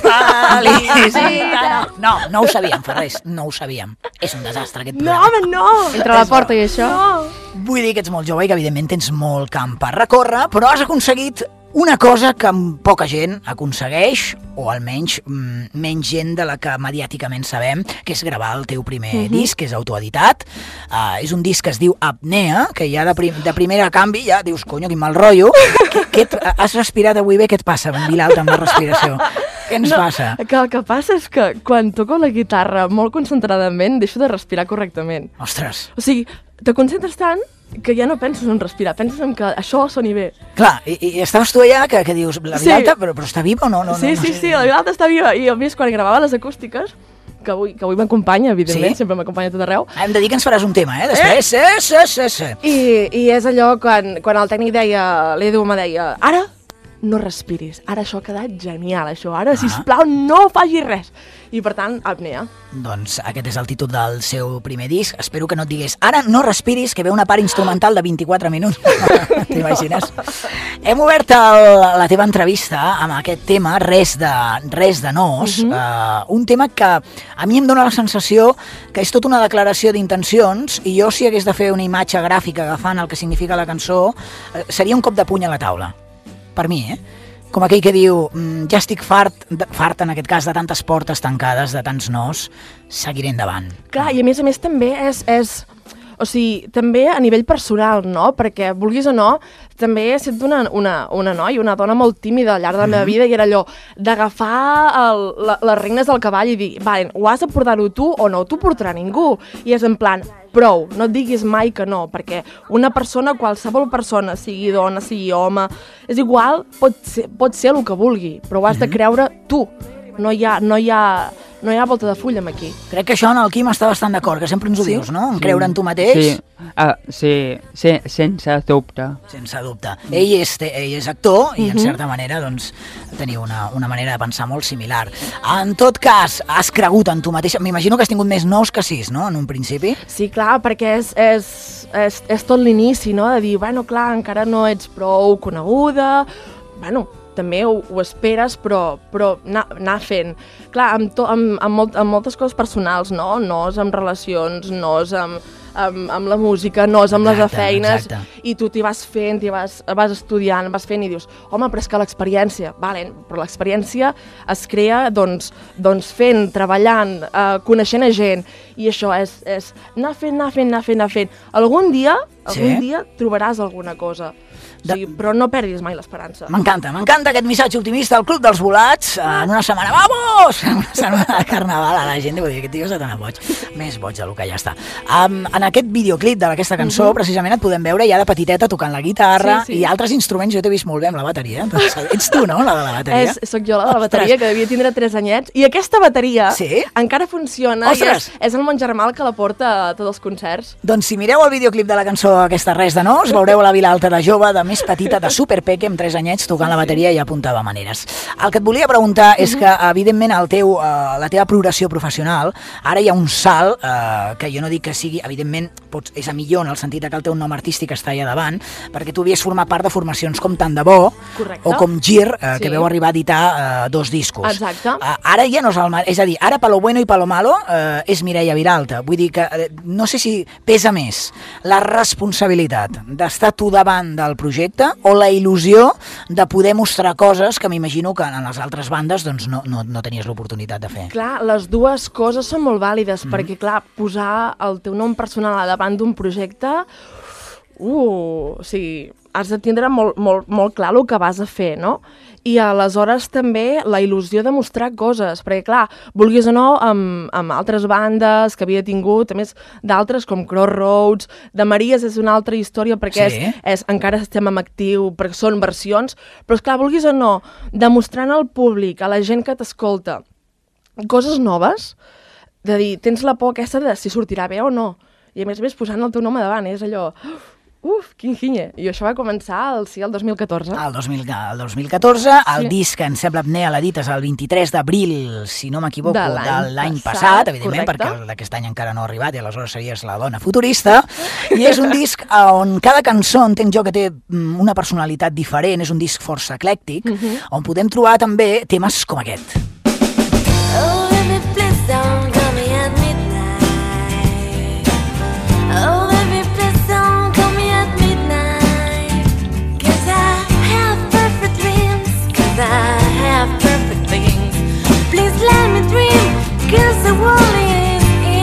felicitats. No, no ho sabíem, Ferrés, no ho sabíem. És un desastre aquest No, programa. home, no! Entre la porta i això. No. Vull dir que ets molt jove i que evidentment tens molt camp per recórrer, però has aconseguit una cosa que poca gent aconsegueix, o almenys mm, menys gent de la que mediàticament sabem, que és gravar el teu primer uh-huh. disc, que és autoeditat. Uh, és un disc que es diu Apnea, que ja de, prim, de primera canvi ja dius, conyo, quin mal rotllo. Què et, has respirat avui bé? Què et passa, Vilalta, amb la respiració? Què ens no, passa? Que el que passa és que quan toco la guitarra molt concentradament deixo de respirar correctament. Ostres. O sigui, te concentres tant que ja no penses en respirar, penses en que això soni bé. Clar, i, i estaves tu allà que, que dius, la Vilalta, sí. però, però està viva o no? no sí, no, sí, no sé. sí, la Vilalta està viva. I a més, quan gravava les acústiques, que avui, que avui m'acompanya, evidentment, Sí? sempre m'acompanya a tot arreu. Hem de dir que ens faràs un tema, eh? Després, eh? sí, sí, sí, sí. I, I és allò quan, quan el tècnic deia, l'Edu me deia, ara no respiris, ara això ha quedat genial, això, ara, ah. sisplau, no facis res. I per tant, apnea. Doncs aquest és el títol del seu primer disc. Espero que no et digués, ara no respiris, que ve una part instrumental de vint-i-quatre minuts. T'imagines? Hem obert el, la teva entrevista amb aquest tema, Res de, res de nos, uh -huh. uh, un tema que a mi em dóna la sensació que és tota una declaració d'intencions, i jo, si hagués de fer una imatge gràfica agafant el que significa la cançó, uh, seria un cop de puny a la taula. Per mi, eh? Com aquell que diu, mm, ja estic fart, de, fart en aquest cas, de tantes portes tancades, de tants nos, seguiré endavant. Clar, i a més a més també és, és o sigui, també a nivell personal, no? Perquè, vulguis o no, també he estat una, una, una noia, una dona molt tímida al llarg de la meva Mhm. vida, i era allò d'agafar el- la- les regnes del cavall i dir, vale, ho has de portar-ho tu o no t'ho portarà ningú. I és en plan, prou, no et diguis mai que no, perquè una persona, qualsevol persona, sigui dona, sigui home, és igual, pot ser, pot ser el que vulgui, però ho has de creure tu. No hi ha, no hi ha, no hi ha volta de fulla amb aquí. Crec que això en el Quim està bastant d'acord, que sempre ens ho Sí? dius, no? En creure en tu mateix. Sí, uh, sí, sí, sense dubte. Sense dubte. Ell és, ell és actor i, en Mhm. certa manera, doncs, teniu una, una manera de pensar molt similar. En tot cas, has cregut en tu mateixa. M'imagino que has tingut més nous que sis, no?, en un principi. Sí, clar, perquè és, és, és, és tot l'inici, no?, de dir, bueno, clar, encara no ets prou coneguda, bueno, també ho, ho esperes, però, però anar, anar fent. Clar, amb, to, amb, amb, molt, amb moltes coses personals, no? No és amb relacions, no és amb, amb, amb la música, no és amb les Exacte, feines, exacte. i tu t'hi vas fent, t'hi vas, vas estudiant, vas fent i dius, home, però és que l'experiència, vale, però l'experiència es crea, doncs, doncs fent, treballant, eh, coneixent a gent, i això és, és anar fent, anar fent, anar fent, anar fent. Algun dia, algun Sí. dia trobaràs alguna cosa. O sigui, però no perdis mai l'esperança. M'encanta, m'encanta aquest missatge optimista al Club dels Volats en una setmana, vamos! En una setmana de carnaval a la gent, vull dir, aquest tio s'ha d'anar boig, més boig del que ja està. Um, en aquest videoclip d'aquesta cançó, Mhm. precisament et podem veure ja de petiteta tocant la guitarra Sí, sí. i altres instruments, jo t'he vist molt bé amb la bateria, doncs, ets tu, no?, la de la bateria. És, soc jo la de la bateria, que devia tindre tres anyets, i aquesta bateria sí? encara funciona, Ostres! i és, és el mon germà el que la porta a tots els concerts. Doncs si mireu el videoclip de la cançó aquesta Res de Nos, veureu la Vilalta de jove, de més petita, de superpeque, amb tres anyets, tocant la bateria i apuntava maneres. El que et volia preguntar és que, evidentment, el teu, uh, la teva progressió professional, ara hi ha un salt, uh, que jo no dic que sigui, evidentment, pots, és a millor en el sentit que el teu nom artístic està allà davant, perquè tu havies format part de formacions com Tant de Bo, Correcte. o com Gir, uh, que Sí. veu arribar a editar uh, dos discos. Exacte. Uh, ara ja no és el mar... És a dir, ara Palo Bueno i Palo Malo uh, és Mireia Vilalta. Vull dir que uh, no sé si pesa més la responsabilitat d'estar tu davant del projecte o la il·lusió de poder mostrar coses que m'imagino que en les altres bandes doncs, no, no, no tenies l'oportunitat de fer. Clar, les dues coses són molt vàlides, perquè, clar, posar el teu nom personal a davant d'un projecte, uh, o sigui, has de tindre molt, molt, molt clar el que vas a fer, no? I aleshores també la il·lusió de mostrar coses, perquè clar, vulguis o no, amb, amb altres bandes que havia tingut, a més d'altres com Crossroads, de Maries és una altra història perquè Sí. és, és, encara estem en actiu, perquè són versions, però esclar, vulguis o no, demostrant al públic, a la gent que t'escolta, coses noves, de dir, tens la por aquesta de si sortirà bé o no, i a més a més posant el teu nom a davant, és allò... Uf, quin ginye. I això va començar el, sí, el dos mil catorze. El, dos mil, el dos mil catorze, el Sí. disc que em sembla Apnea l'edites el vint-i-tres d'abril, si no m'equivoco, De de l'any l'any passat, passat, evidentment, correcte. perquè el d'aquest any encara no ha arribat i aleshores series la dona futurista. I és un disc on cada cançó, entenc jo, que té mm, una personalitat diferent, és un disc força eclèctic, Mhm. on podem trobar també temes com aquest. Oh, baby, please don't call me at midnight. Oh, baby, please don't call me at midnight. 'Cause I have perfect dreams. 'Cause I have perfect things. Please let me dream. 'Cause the world is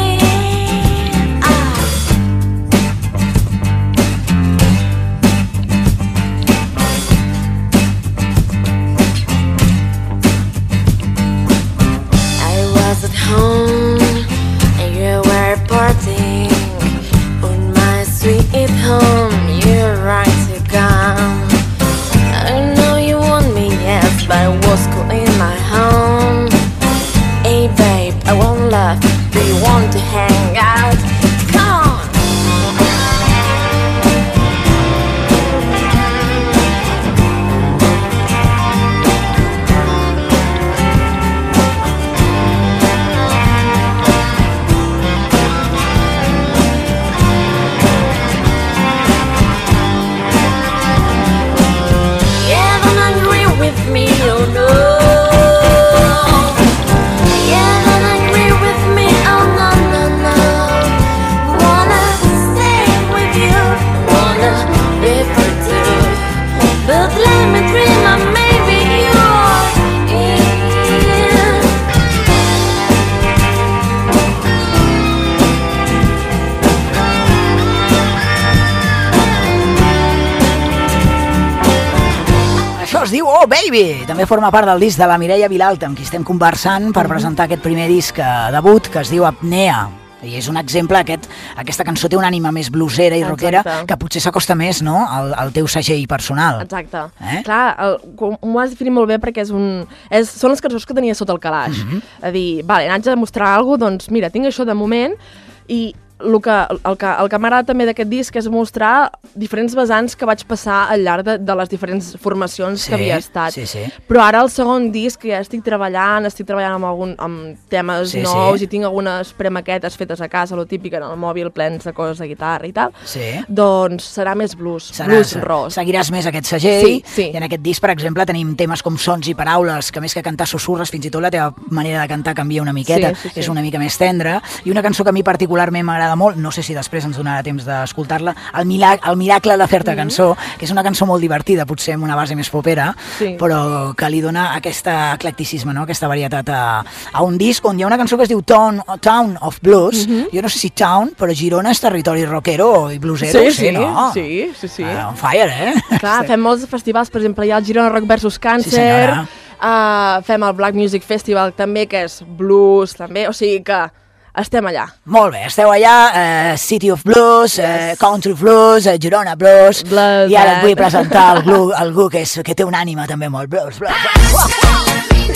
in. Ah. I was at home and you were partying on my sweet home. You're right to come. I know you want me, yes, but I was cool in my home. Hey babe, I want love. Do you want to hang out? Come on. Yeah, don't agree with me, oh no. Yeah, don't agree with me, oh no, no, no. Wanna stay with you, wanna be for two. But let me dream of maybe you're in. Això es diu Oh Baby! També forma part del disc de la Mireia Vilalta, amb qui estem conversant per presentar aquest primer disc eh, debut, que es diu Apnea. I és un exemple, aquest, aquesta cançó té una ànima més blusera i rockera, Exacte. que potser s'acosta més, no?, al, al teu segell personal. Exacte. Eh? Clar, el, com- m'ho has definit molt bé perquè és un, és, són les cançons que tenia sota el calaix. Mhm. A dir, vale, haig de mostrar alguna cosa, doncs mira, tinc això de moment i el que, el que, el que m'agrada també d'aquest disc és mostrar diferents vessants que vaig passar al llarg de, de les diferents formacions Sí, que havia estat. sí, sí. Però ara el segon disc ja estic treballant, estic treballant amb, algun, amb temes Sí, nous sí. i tinc algunes premaquetes fetes a casa, lo típic en el mòbil, plens de coses de guitarra i tal. Sí. Doncs serà més blues, Serà, blues se- ros. Seguiràs més aquest segell, Sí, sí. i en aquest disc, per exemple, tenim temes com sons i paraules, que més que cantar sussurres, fins i tot la teva manera de cantar canvia una miqueta, Sí, sí, sí. és una mica més tendra, i una cançó que a mi particularment m'agrada m'agrada molt, no sé si després ens donarà temps d'escoltar-la, el, mila el miracle de fer-te Mhm. cançó, que és una cançó molt divertida, potser amb una base més popera, Sí. però que li dona aquest eclecticisme, no? Aquesta varietat a, a un disc on hi ha una cançó que es diu Town, Town of Blues. Mhm. Jo no sé si Town, però Girona és territori rockero i bluesero, Sí, sí, sí, no? sí, sí, sí. Uh, on fire, eh? Clar, fem molts festivals, per exemple, hi ha el Girona Rock versus Càncer, Sí, senyora. uh, fem el Black Music Festival també, que és blues, també, o sigui que estem allà. Molt bé, esteu allà, eh, City of Blues, eh, Country Blues, eh, Girona Blues, Blues, i ara et vull eh? presentar algú, algú que, és, que té una ànima també molt blues. blues, blues.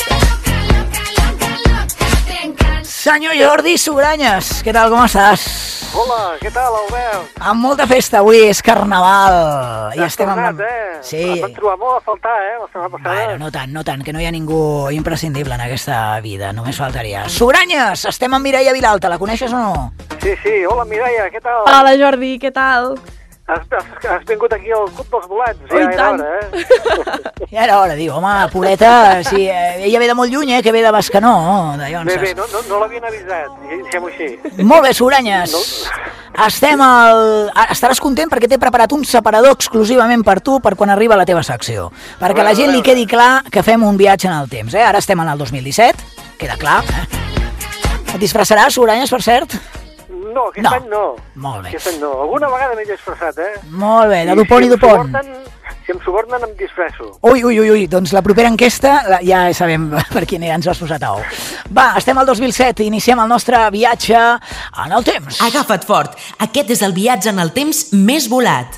Senyor Jordi Sugranyes, què tal, com estàs? Hola, què tal, Albert? Amb molta festa avui, és Carnaval. I Ja has estem tornat, amb... eh? Sí. Em van trobar molt a faltar, eh, la setmana passada. Bueno, no tant, no tant, que no hi ha ningú imprescindible en aquesta vida, només faltaria. Sugranyes, estem amb Mireia Vilalta, la coneixes o no? Sí, sí, hola, Mireia, què tal? Hola, Jordi, què tal? Has, has, has vingut aquí al Club dels Volats, Oh, i ja era tant. hora, eh? Ja era hora, diu, home, Poleta, sí, eh, ella ve de molt lluny, eh, que ve de Bescanó, de Llonses. Bé, bé, no, no, no l'havien avisat, deixem-ho així. Molt bé, Sugranyes. Estem al... ah, Estaràs content perquè t'he preparat un separador exclusivament per tu per quan arriba la teva secció. Perquè a la gent li quedi clar que fem un viatge en el temps, eh? Ara estem en el dos mil disset, queda clar, eh? Et disfressaràs, Sugranyes, per cert? No, aquest No. any no. Molt bé. Aquest any no. Alguna vegada m'he disfressat, eh? Molt bé, de I Dupont i si em Dupont. subornen- Si em subornen, em disfresso. Ui, ui, ui, ui, doncs la propera enquesta la- ja sabem per quin era, ens has posat a ou. Va, estem al dos mil set, iniciem el nostre viatge en el temps. Agafa't fort, aquest és el viatge en el temps més volat.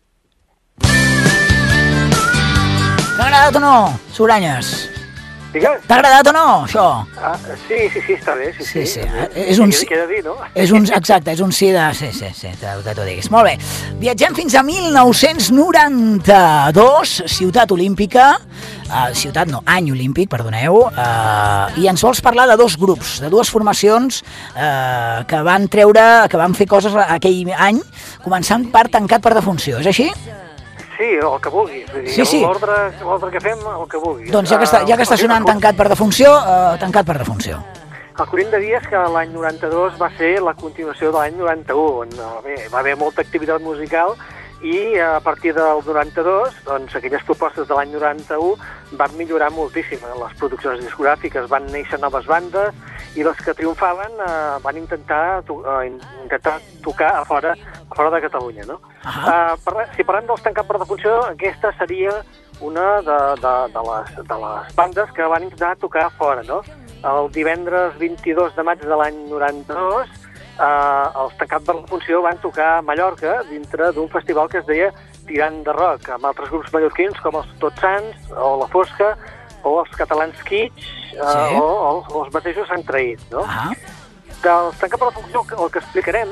T'ha agradat o no, Sugranyes? Digues? T'ha agradat o no, això? Ah, sí, sí, sí, està bé, sí, sí. Sí, sí, és un sí. Què he de dir, no? És un, exacte, és un sí de... Sí, sí, sí, que, que t'ho diguis. Molt bé. Viatgem fins a mil nou-cents noranta-dos, Ciutat Olímpica, uh, ciutat no, any olímpic, perdoneu, uh, i ens vols parlar de dos grups, de dues formacions uh, que van treure, que van fer coses aquell any, començant per Tancat per defunció, és així? Sí, el que vulguis. Vull dir, Sí, sí. L'ordre l'ordre que fem, el que vulguis. Doncs ja que està, ja que està sonant Tancat per defunció, uh, Tancat per defunció. El que hauríem de dir és que l'any noranta-dos va ser la continuació de l'any noranta-u, on eh, bé, va haver molta activitat musical i a partir del noranta-dos, doncs, aquelles propostes de l'any noranta-u van millorar moltíssim. Les produccions discogràfiques van néixer noves bandes i les que triomfaven eh, van intentar, to eh, intentar tocar a fora, a fora de Catalunya, no? Uh, parla si parlem dels Tancat per defunció, aquesta seria una de, de, de, les, de les bandes que van intentar tocar a fora, no? El divendres vint-i-dos de maig de l'any noranta-dos, eh, els Tancat per defunció van tocar a Mallorca dintre d'un festival que es deia Tirant de Rock, amb altres grups mallorquins com els Tots Sants, o La Fosca, o els Catalans Kitsch, eh, Sí. o, o, o els mateixos Sant Traït, no? Ah. Dels Tancat per defunció, el que explicarem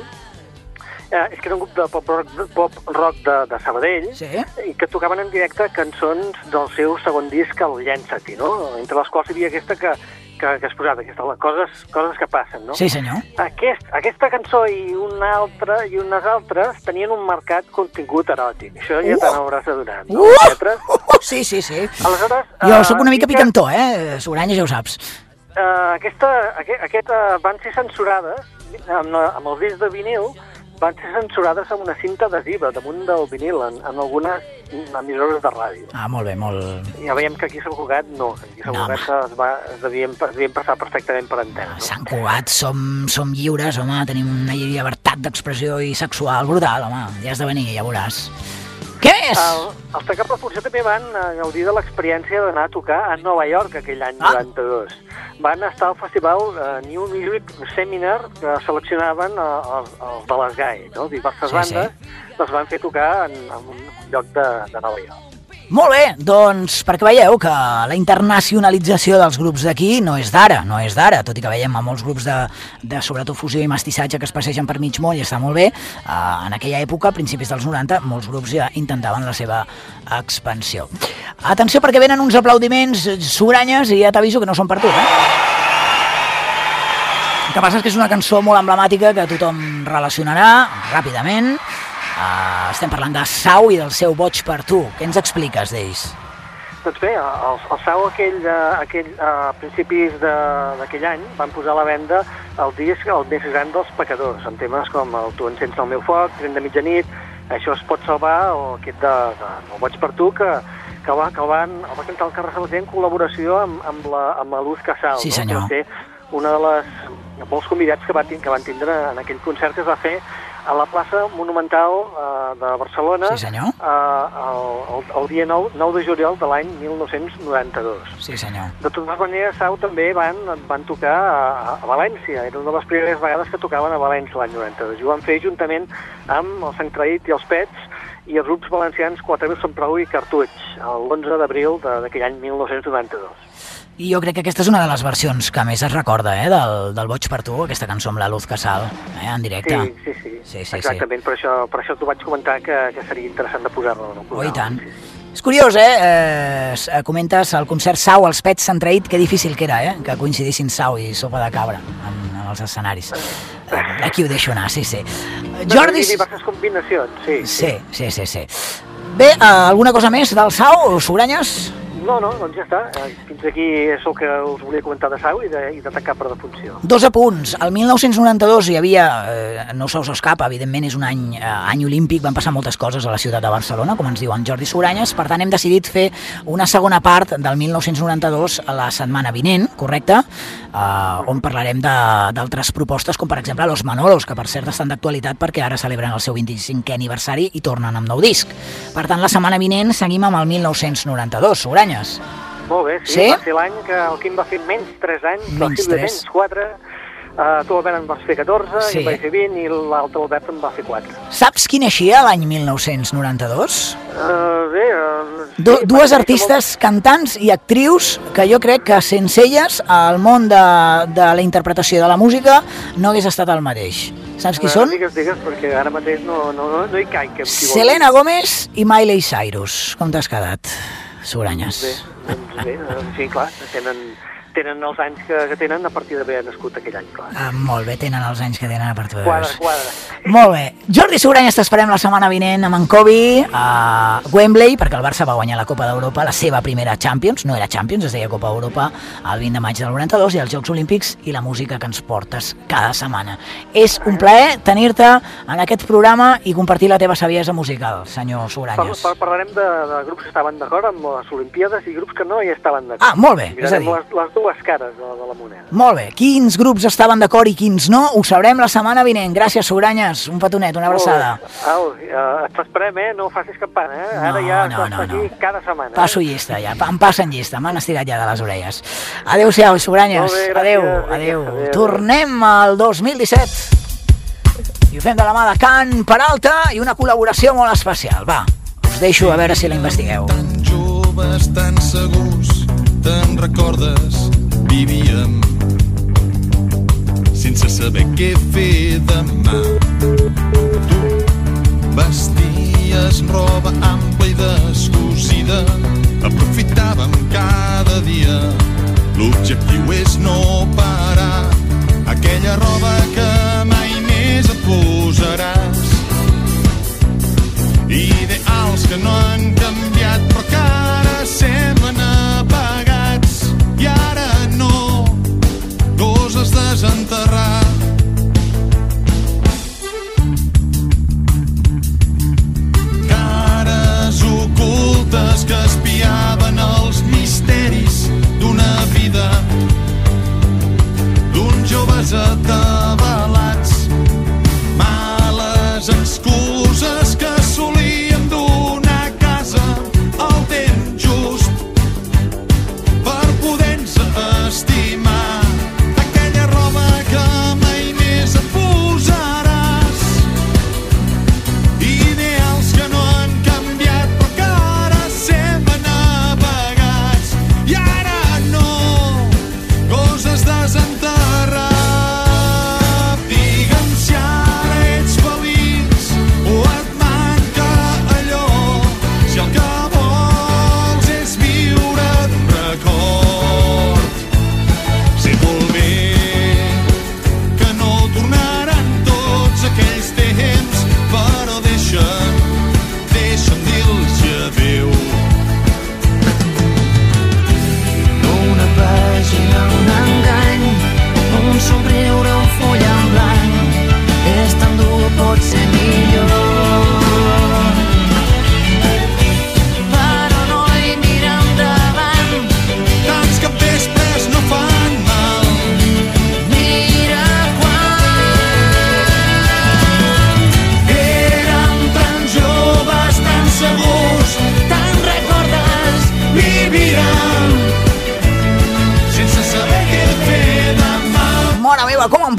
eh, és que era un grup de pop rock, de, pop rock de, de Sabadell, sí. i que tocaven en directe cançons del seu segon disc, el Llença-t'hi, no? Entre les quals hi havia aquesta que, que, que has posat, aquesta, les coses, coses que passen, no? Sí, senyor. Aquest, aquesta cançó i una altra i unes altres tenien un marcat contingut eròtic. Això ja Uh! te n'hauràs adonat, no? Uh! Les lletres. Uh! Sí, sí, sí. Aleshores... Jo eh, sóc una mica sí que, picantó, eh? Sugranyes, ja ho saps. eh, aquesta, aquest, aquest, eh, van ser censurades amb, amb els discs de vinil, van ser censurades amb una cinta adhesiva damunt del vinil en, en algunes emissores de ràdio. Ah, molt bé, molt... Ja veiem que aquí a Sant Cugat no, aquí a Sant No, Cugat es, va, es, devien, es devien passar perfectament per antena. No? Sant Cugat, som, som lliures, home, tenim una llibertat d'expressió i sexual brutal, home, ja has de venir, ja veuràs. Què més? El, els Tancat per defunció també van eh, gaudir de l'experiència d'anar a tocar a Nova York aquell any Ah. noranta-dos. Van estar al festival eh, New Music Seminar, que seleccionaven eh, els, els de les G A E, no? Diverses Sí, bandes les van fer tocar en, en un lloc de, de Nova York. Molt bé, doncs perquè veieu que la internacionalització dels grups d'aquí no és d'ara, no és d'ara, tot i que veiem a molts grups de, de sobretot fusió i mestissatge que es passegen per mig món i està molt bé, uh, en aquella època, a principis dels noranta, molts grups ja intentaven la seva expansió. Atenció perquè venen uns aplaudiments Sugranyes i ja t'aviso que no són per tu, eh? El que passa és que és una cançó molt emblemàtica que tothom relacionarà ràpidament. Uh, estem parlant de Sau i del seu Boig per tu. Què ens expliques d'ells? Doncs bé, el, el Sau aquell, eh, aquell, eh, a principis de- d'aquell any van posar a la venda el disc el més gran dels pecadors, amb temes com el Tu encens el meu foc, Tren de mitjanit, Això es pot salvar, o aquest de, de, el Boig per tu, que, que, va, que el, van, el va cantar el Carles Sabater en col·laboració amb, amb, la, amb la Luz Casal. Sí, no? senyor. Que va ser una de les molts convidats que, va, que van tindre en aquell concert que es va fer a la plaça Monumental eh, de Barcelona Sí, senyor. eh, el, el, el dia nou, nou de juliol de l'any mil nou-cents noranta-dos. Sí, senyor. De totes maneres, Sau també van, van tocar a, a València. Era una de les primeres vegades que tocaven a València l'any noranta-dos. I ho van fer juntament amb el Sant Traït i els Pets i els grups valencians quatre mil Són Prou i Cartuig, l'onze d'abril de- d'aquell any mil nou-cents noranta-dos. I jo crec que aquesta és una de les versions que més es recorda, eh, del, del Boig per tu, aquesta cançó amb la Luz Casal, eh, en directe. Sí, sí, sí. Sí, sí, Exactament, per això, per això t'ho vaig comentar que, que seria interessant de posar-lo en el Oh, programa. i tant. És curiós, eh? eh? s- eh, Comentes el concert Sau, els Pets s'han traït, que difícil que era, eh? Que coincidissin Sau i Sopa de Cabra en, en els escenaris. Eh, Aquí ho deixo anar, sí, sí. Jordi... Hi ha diverses combinacions, sí. Sí, sí, sí, sí. Bé, eh, alguna cosa més del Sau, Sugranyes? No, no, doncs ja està. Eh, Fins aquí és el que us volia comentar de Sau i de, i de tancar per defunció. Dos apunts. El mil nou-cents noranta-dos hi havia, eh, no se us escapa, evidentment és un any, eh, any olímpic, van passar moltes coses a la ciutat de Barcelona, com ens diu en Jordi Sugranyes, per tant hem decidit fer una segona part del mil nou-cents noranta-dos a la setmana vinent, correcte? Eh, on parlarem de- d'altres propostes, com per exemple Los Manolos, que per cert estan d'actualitat perquè ara celebren el seu vint-i-cinquè aniversari i tornen amb nou disc. Per tant, la setmana vinent seguim amb el mil nou-cents noranta-dos, Sugranyes. Molt bé, sí, Sí? va ser l'any que el Quim va fer menys tres anys, Menys el Silvia tres. menys quatre, uh, tu Albert en vas fer catorze, Sí. i vaig fer vint, i l'altre Albert en va fer quatre. Saps quin eixia l'any mil nou-cents noranta-dos? Uh, bé, uh, Du dues artistes, cantants i actrius que jo crec que sense elles el món de, de la interpretació de la música no hagués estat el mateix. Saps qui uh, són? Digues, digues, perquè ara mateix no, no, no, no hi caic. amb qui vols. Selena Gomez i Miley Cyrus. Com t'has quedat, Sugranyes? Bé, doncs bé, uh, sí, clar, tenen, tenen els anys que, que tenen a partir d'haver nascut aquell any, clar. Ah, molt bé, tenen els anys que tenen a partir de... Quadra, quadra. Molt bé. Jordi Sugranyes, t'esperem la setmana vinent amb en Kobe a Wembley, perquè el Barça va guanyar la Copa d'Europa, la seva primera Champions, no era Champions, es deia Copa D'Europa, el vint de maig del noranta-dos, i els Jocs Olímpics i la música que ens portes cada setmana. És un plaer tenir-te en aquest programa i compartir la teva saviesa musical, senyor Par, Sugranyes. par, parlarem de, de grups que estaven d'acord amb les Olimpiades i grups que no hi estaven d'acord. Ah, molt bé, és a Mirarem dir- les, les dues cares de, de la moneda. Molt bé. Quins grups estaven d'acord i quins no? Ho sabrem la setmana vinent. Gràcies, Sugranyes. Un petonet, una abraçada. Au, uh, t'esperem, eh? No facis campana, eh? Ara No, ja no, estàs no, aquí cada setmana. Passo llista ja, em passen llista, m'han estirat ja de les orelles. Adéu-siau, Sugranyes. Molt bé, gràcies, Adéu, vinga, adéu. adéu. Tornem al dos mil disset. I ho fem de la mà de Can Peralta i una col·laboració molt especial. Va, us deixo a veure si la investigueu. Joves tan segurs, te'n recordes, vivíem sense saber què fer demà. Tu vesties roba ampla i descosida, aprofitàvem cada dia. L'objectiu és no parar, aquella roba que mai més et posaràs. Ideals que no han canviat però que ara semblen apagats, i ara no goses desenterrar.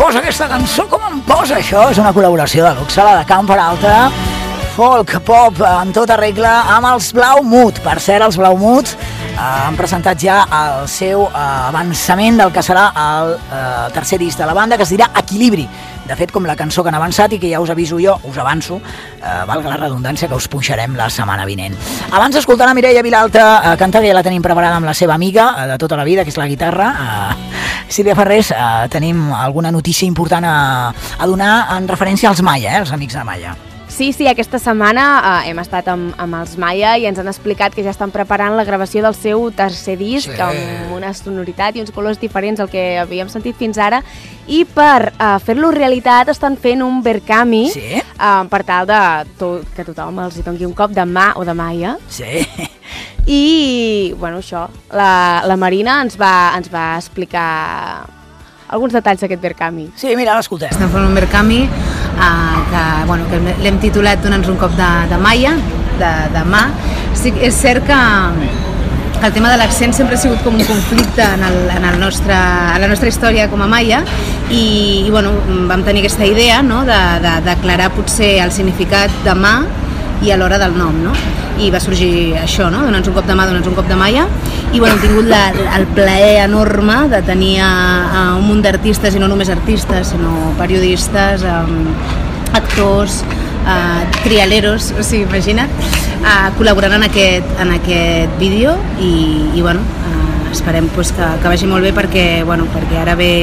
posa aquesta cançó? Com em posa això? És una col·laboració de luxe, la de Camp Peralta, folk, pop, en tota regla, amb els Blau Mut. Per cert, els Blau Mut eh, han presentat ja el seu eh, avançament del que serà el eh, tercer disc de la banda, que es dirà Equilibri. De fet, com la cançó que han avançat i que ja us aviso jo, us avanço, eh, valga la redundància, que us punxarem la setmana vinent. Abans d'escoltar la Mireia Vilalta eh, cantar, que ja la tenim preparada amb la seva amiga eh, de tota la vida, que és la guitarra, eh, Sílvia Ferrés, eh, tenim alguna notícia important a, a donar en referència als Maia, eh, els amics de Maia. Sí, sí, aquesta setmana eh, hem estat amb, amb els Maia i ens han explicat que ja estan preparant la gravació del seu tercer disc, sí, amb una sonoritat i uns colors diferents al que havíem sentit fins ara, i per eh, fer-lo realitat estan fent un Verkami, sí, eh, per tal de to que tothom els hi doni un cop de mà o de Maia. Sí. I, bueno, això, la, la Marina ens va, ens va explicar alguns detalls d'aquest Verkami. Sí, mira, l'escoltem. Estem fent un Verkami eh, que, bueno, que l'hem titulat Dona'ns un cop de, de Maia, de, de mà. Sí, és cert que, que el tema de l'accent sempre ha sigut com un conflicte en, el, en, el nostre, en la nostra història com a Maia i, i bueno, vam tenir aquesta idea, no?, de, de declarar potser el significat de mà i a l'hora del nom, no? I va sorgir això, no? Dona'ns un cop de mà, dona'ns un cop de Maia. I bueno, hem tingut la, el plaer enorme de tenir a, a un munt d'artistes, i no només artistes, sinó periodistes, um, actors, uh, trialeros, o sigui, imagina't, uh, col·laborant en aquest, en aquest vídeo i, i bueno, uh, esperem pues, que, que vagi molt bé perquè, bueno, perquè ara ve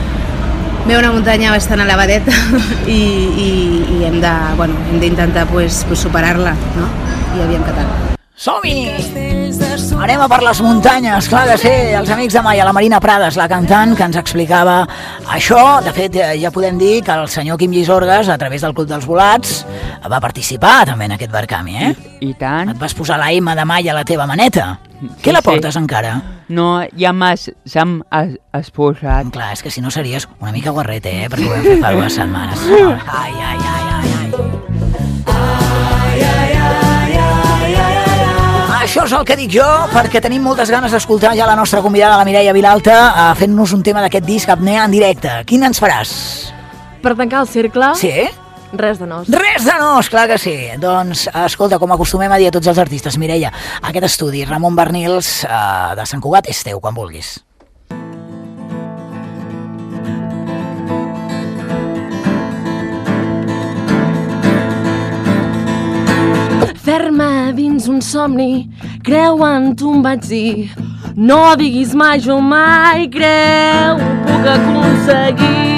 ve una muntanya bastant elevadeta i, i, i hem de, bueno, hem d'intentar pues, pues, superar-la, no? I aviam què tal. Som-hi! Anem a per les muntanyes, clar que sí, els amics de Maia, la Marina Prades, la cantant, que ens explicava això. De fet, ja podem dir que el senyor Quim Llisorgues, a través del Club dels Volats, va participar també en aquest Verkami, eh? I, i tant. Et vas posar la M de Maia a la teva maneta. Sí, què la portes sí. encara? No, ja m'has esposat. Clar, és que si no series una mica guarrete, eh? Perquè ho vam fer fa dues setmanes. Ai, ai, ai, ai, ai. Ai, ai, ai, ai, ai, ai. Això és el que dic jo, perquè tenim moltes ganes d'escoltar ja la nostra convidada, la Mireia Vilalta, fent-nos un tema d'aquest disc Apnea en directe. Quin ens faràs? Per tancar el cercle... Sí? Res de nos. Res de nos, clar que sí. Doncs, escolta, com acostumem a dir a tots els artistes, Mireia, aquest estudi, Ramon Bernils, eh, de Sant Cugat, és teu, quan vulguis. Ferma dins un somni, creu en tu em vaig dir, no diguis mai jo mai, creu, ho puc aconseguir.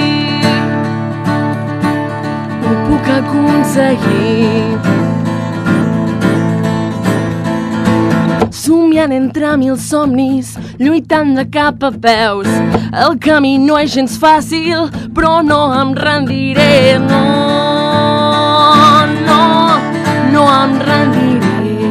Ho puc aconseguir. Somiant entre mil somnis, lluitant de cap a peus. El camí no és gens fàcil, però no em rendiré. No, no, no em rendiré.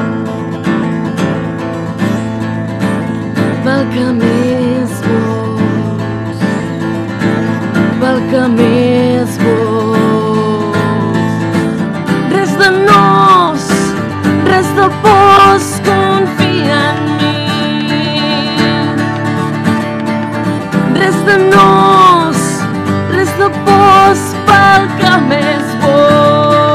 Pel que més vols, pel que més vols. Res de nos, res de pors, confia en mi. Res de nos, res de pors, pel que més vols.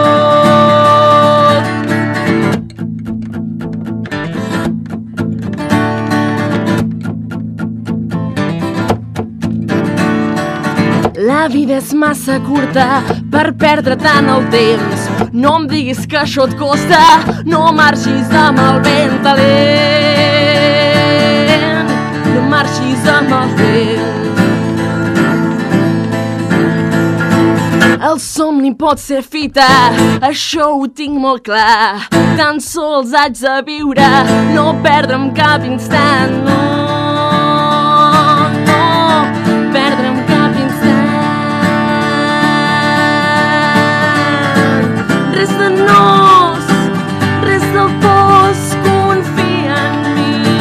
La vida és massa curta per perdre tant el temps. No em diguis que això et costa, no marxis amb el vent talent. No marxis amb el vent. El somni pot ser fita, això ho tinc molt clar. Tan sols haig de viure, no perdre'm cap instant, no. Res de nos, res de pors, confia en mi.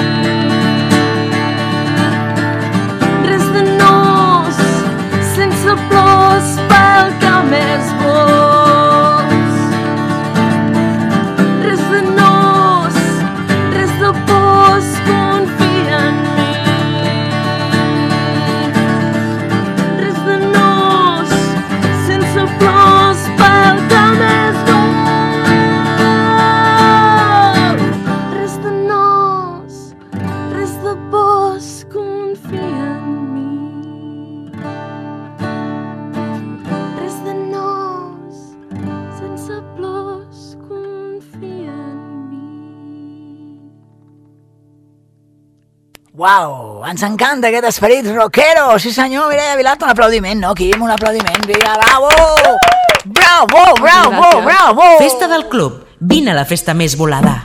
Res de nos, sense plors, pel que més vols. Res de nos, res de pors, confia en Uau, ens encanta aquest esperit rockero. Sí senyor, Mireia Vilalta, un aplaudiment, no, Quim? Un aplaudiment, vinga, bravo! Bravo, bravo, bravo! Festa del Club, vine a la festa més volada.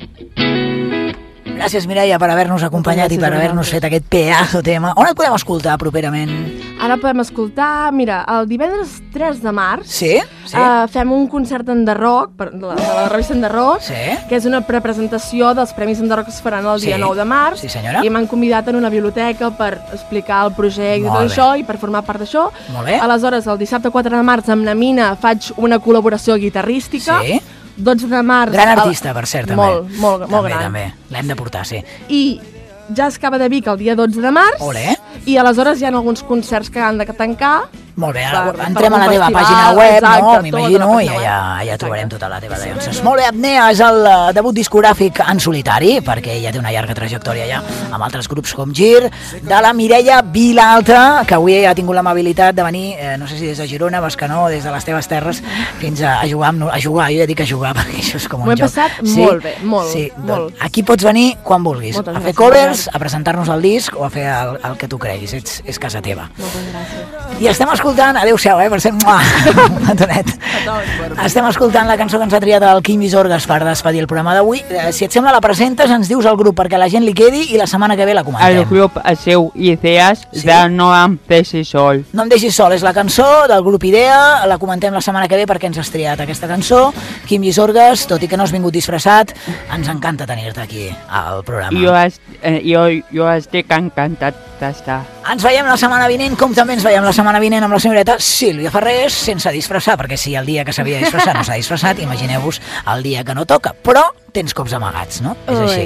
Gràcies, Mireia, per haver-nos acompanyat i per haver-nos fet aquest pedazo tema. On et podem escoltar properament? Ara podem escoltar, mira, el divendres tres de març sí? Sí? Uh, fem un concert d'Enderrock, de la, de la revista Enderrock, sí? que és una prepresentació dels Premis Enderrock que es faran el dia sí? nou de març. Sí, senyora. I m'han convidat en una biblioteca per explicar el projecte Molt i tot bé. això i per formar part d'això. Molt bé. Aleshores, el dissabte quatre de març amb Namina faig una col·laboració guitarrística. Sí? dotze de març... Gran artista, per cert, també. Molt, molt, molt també, gran. També, l'hem de portar, sí. I ja es acaba de Vic el dia dotze de març. Olé. I aleshores hi ha alguns concerts que han de tancar. Molt bé, per, entrem per a la teva festival, pàgina web, exacte, no? tot, M'imagino, a la i pàgina allà, web. allà trobarem tota la teva danses. Molt bé, Apnea és el uh, debut discogràfic en solitari, perquè ja té una llarga trajectòria ja amb altres grups com Gir, de la Mireia Vilalta, que avui ha tingut l'amabilitat de venir, eh, no sé si des de Girona, Bescanó, des de les teves terres, fins a, a jugar, amb, no- a jugar, jo ja dic a jugar, perquè això és com un M'ho he joc. passat molt bé, molt, sí, molt. Aquí pots venir quan vulguis, Moltes a fer gràcies, covers, a presentar-nos el disc o a fer el, el que tu creguis, Ets, és casa teva. Moltes gràcies. I estem escoltant, adeu-siau, eh, per ser... Mua, un petonet. Estem escoltant la cançó que ens ha triat el Quim Visorgas per despedir el programa d'avui. Eh, Si et sembla, la presentes, ens dius el grup perquè la gent li quedi i la setmana que ve la comentem. El grup es diu Idees Sí? de No em deixis sol. No em deixis sol, és la cançó del grup Idea, la comentem la setmana que ve perquè ens has triat aquesta cançó. Quim Visorgas, tot i que no has vingut disfressat, ens encanta tenir-te aquí al programa. Jo, es, eh, jo, jo estic encantat d'estar. Ens veiem la setmana vinent, com també ens veiem la setmana vinent amb la senyoreta Sílvia Ferrés, sense disfressar, perquè si el dia que s'havia de disfressar no s'ha disfressat, imagineu-vos el dia que no toca. Però tens cops amagats, no? És així.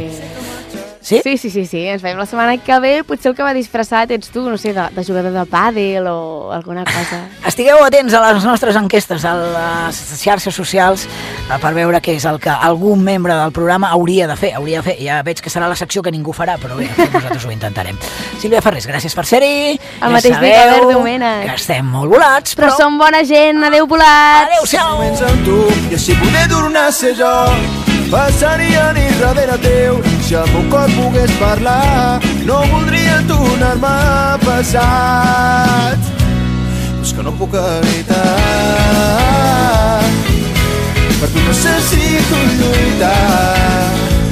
Sí? Sí, sí, sí, sí. Ens veiem la setmana que ve. Potser el que va disfressat ets tu, no sé, de, de jugador de pàdel o alguna cosa. Estigueu atents a les nostres enquestes a les xarxes socials eh, per veure què és el que algun membre del programa hauria de fer. Hauria de fer. Ja veig que serà la secció que ningú farà, però bé, nosaltres ho intentarem. Sílvia Ferrés, gràcies per ser-hi. El mateix dic, Albert Domènech. que estem molt volats, Però però... som bona gent. Adéu, volats! Adéu-siau! Comença amb tu i així poder tornar a ser jo. Passaria nit darrere teu si el meu cor pogués parlar. No voldria tornar-me passat, però és que no puc evitar. Per tu necessito lluitar.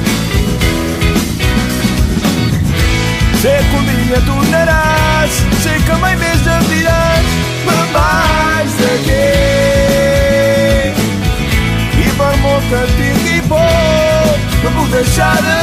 Sé que un dia tornaràs, sé que mai més em diràs me'n vaig d'aquí. I per molt que tingui por no puc deixar de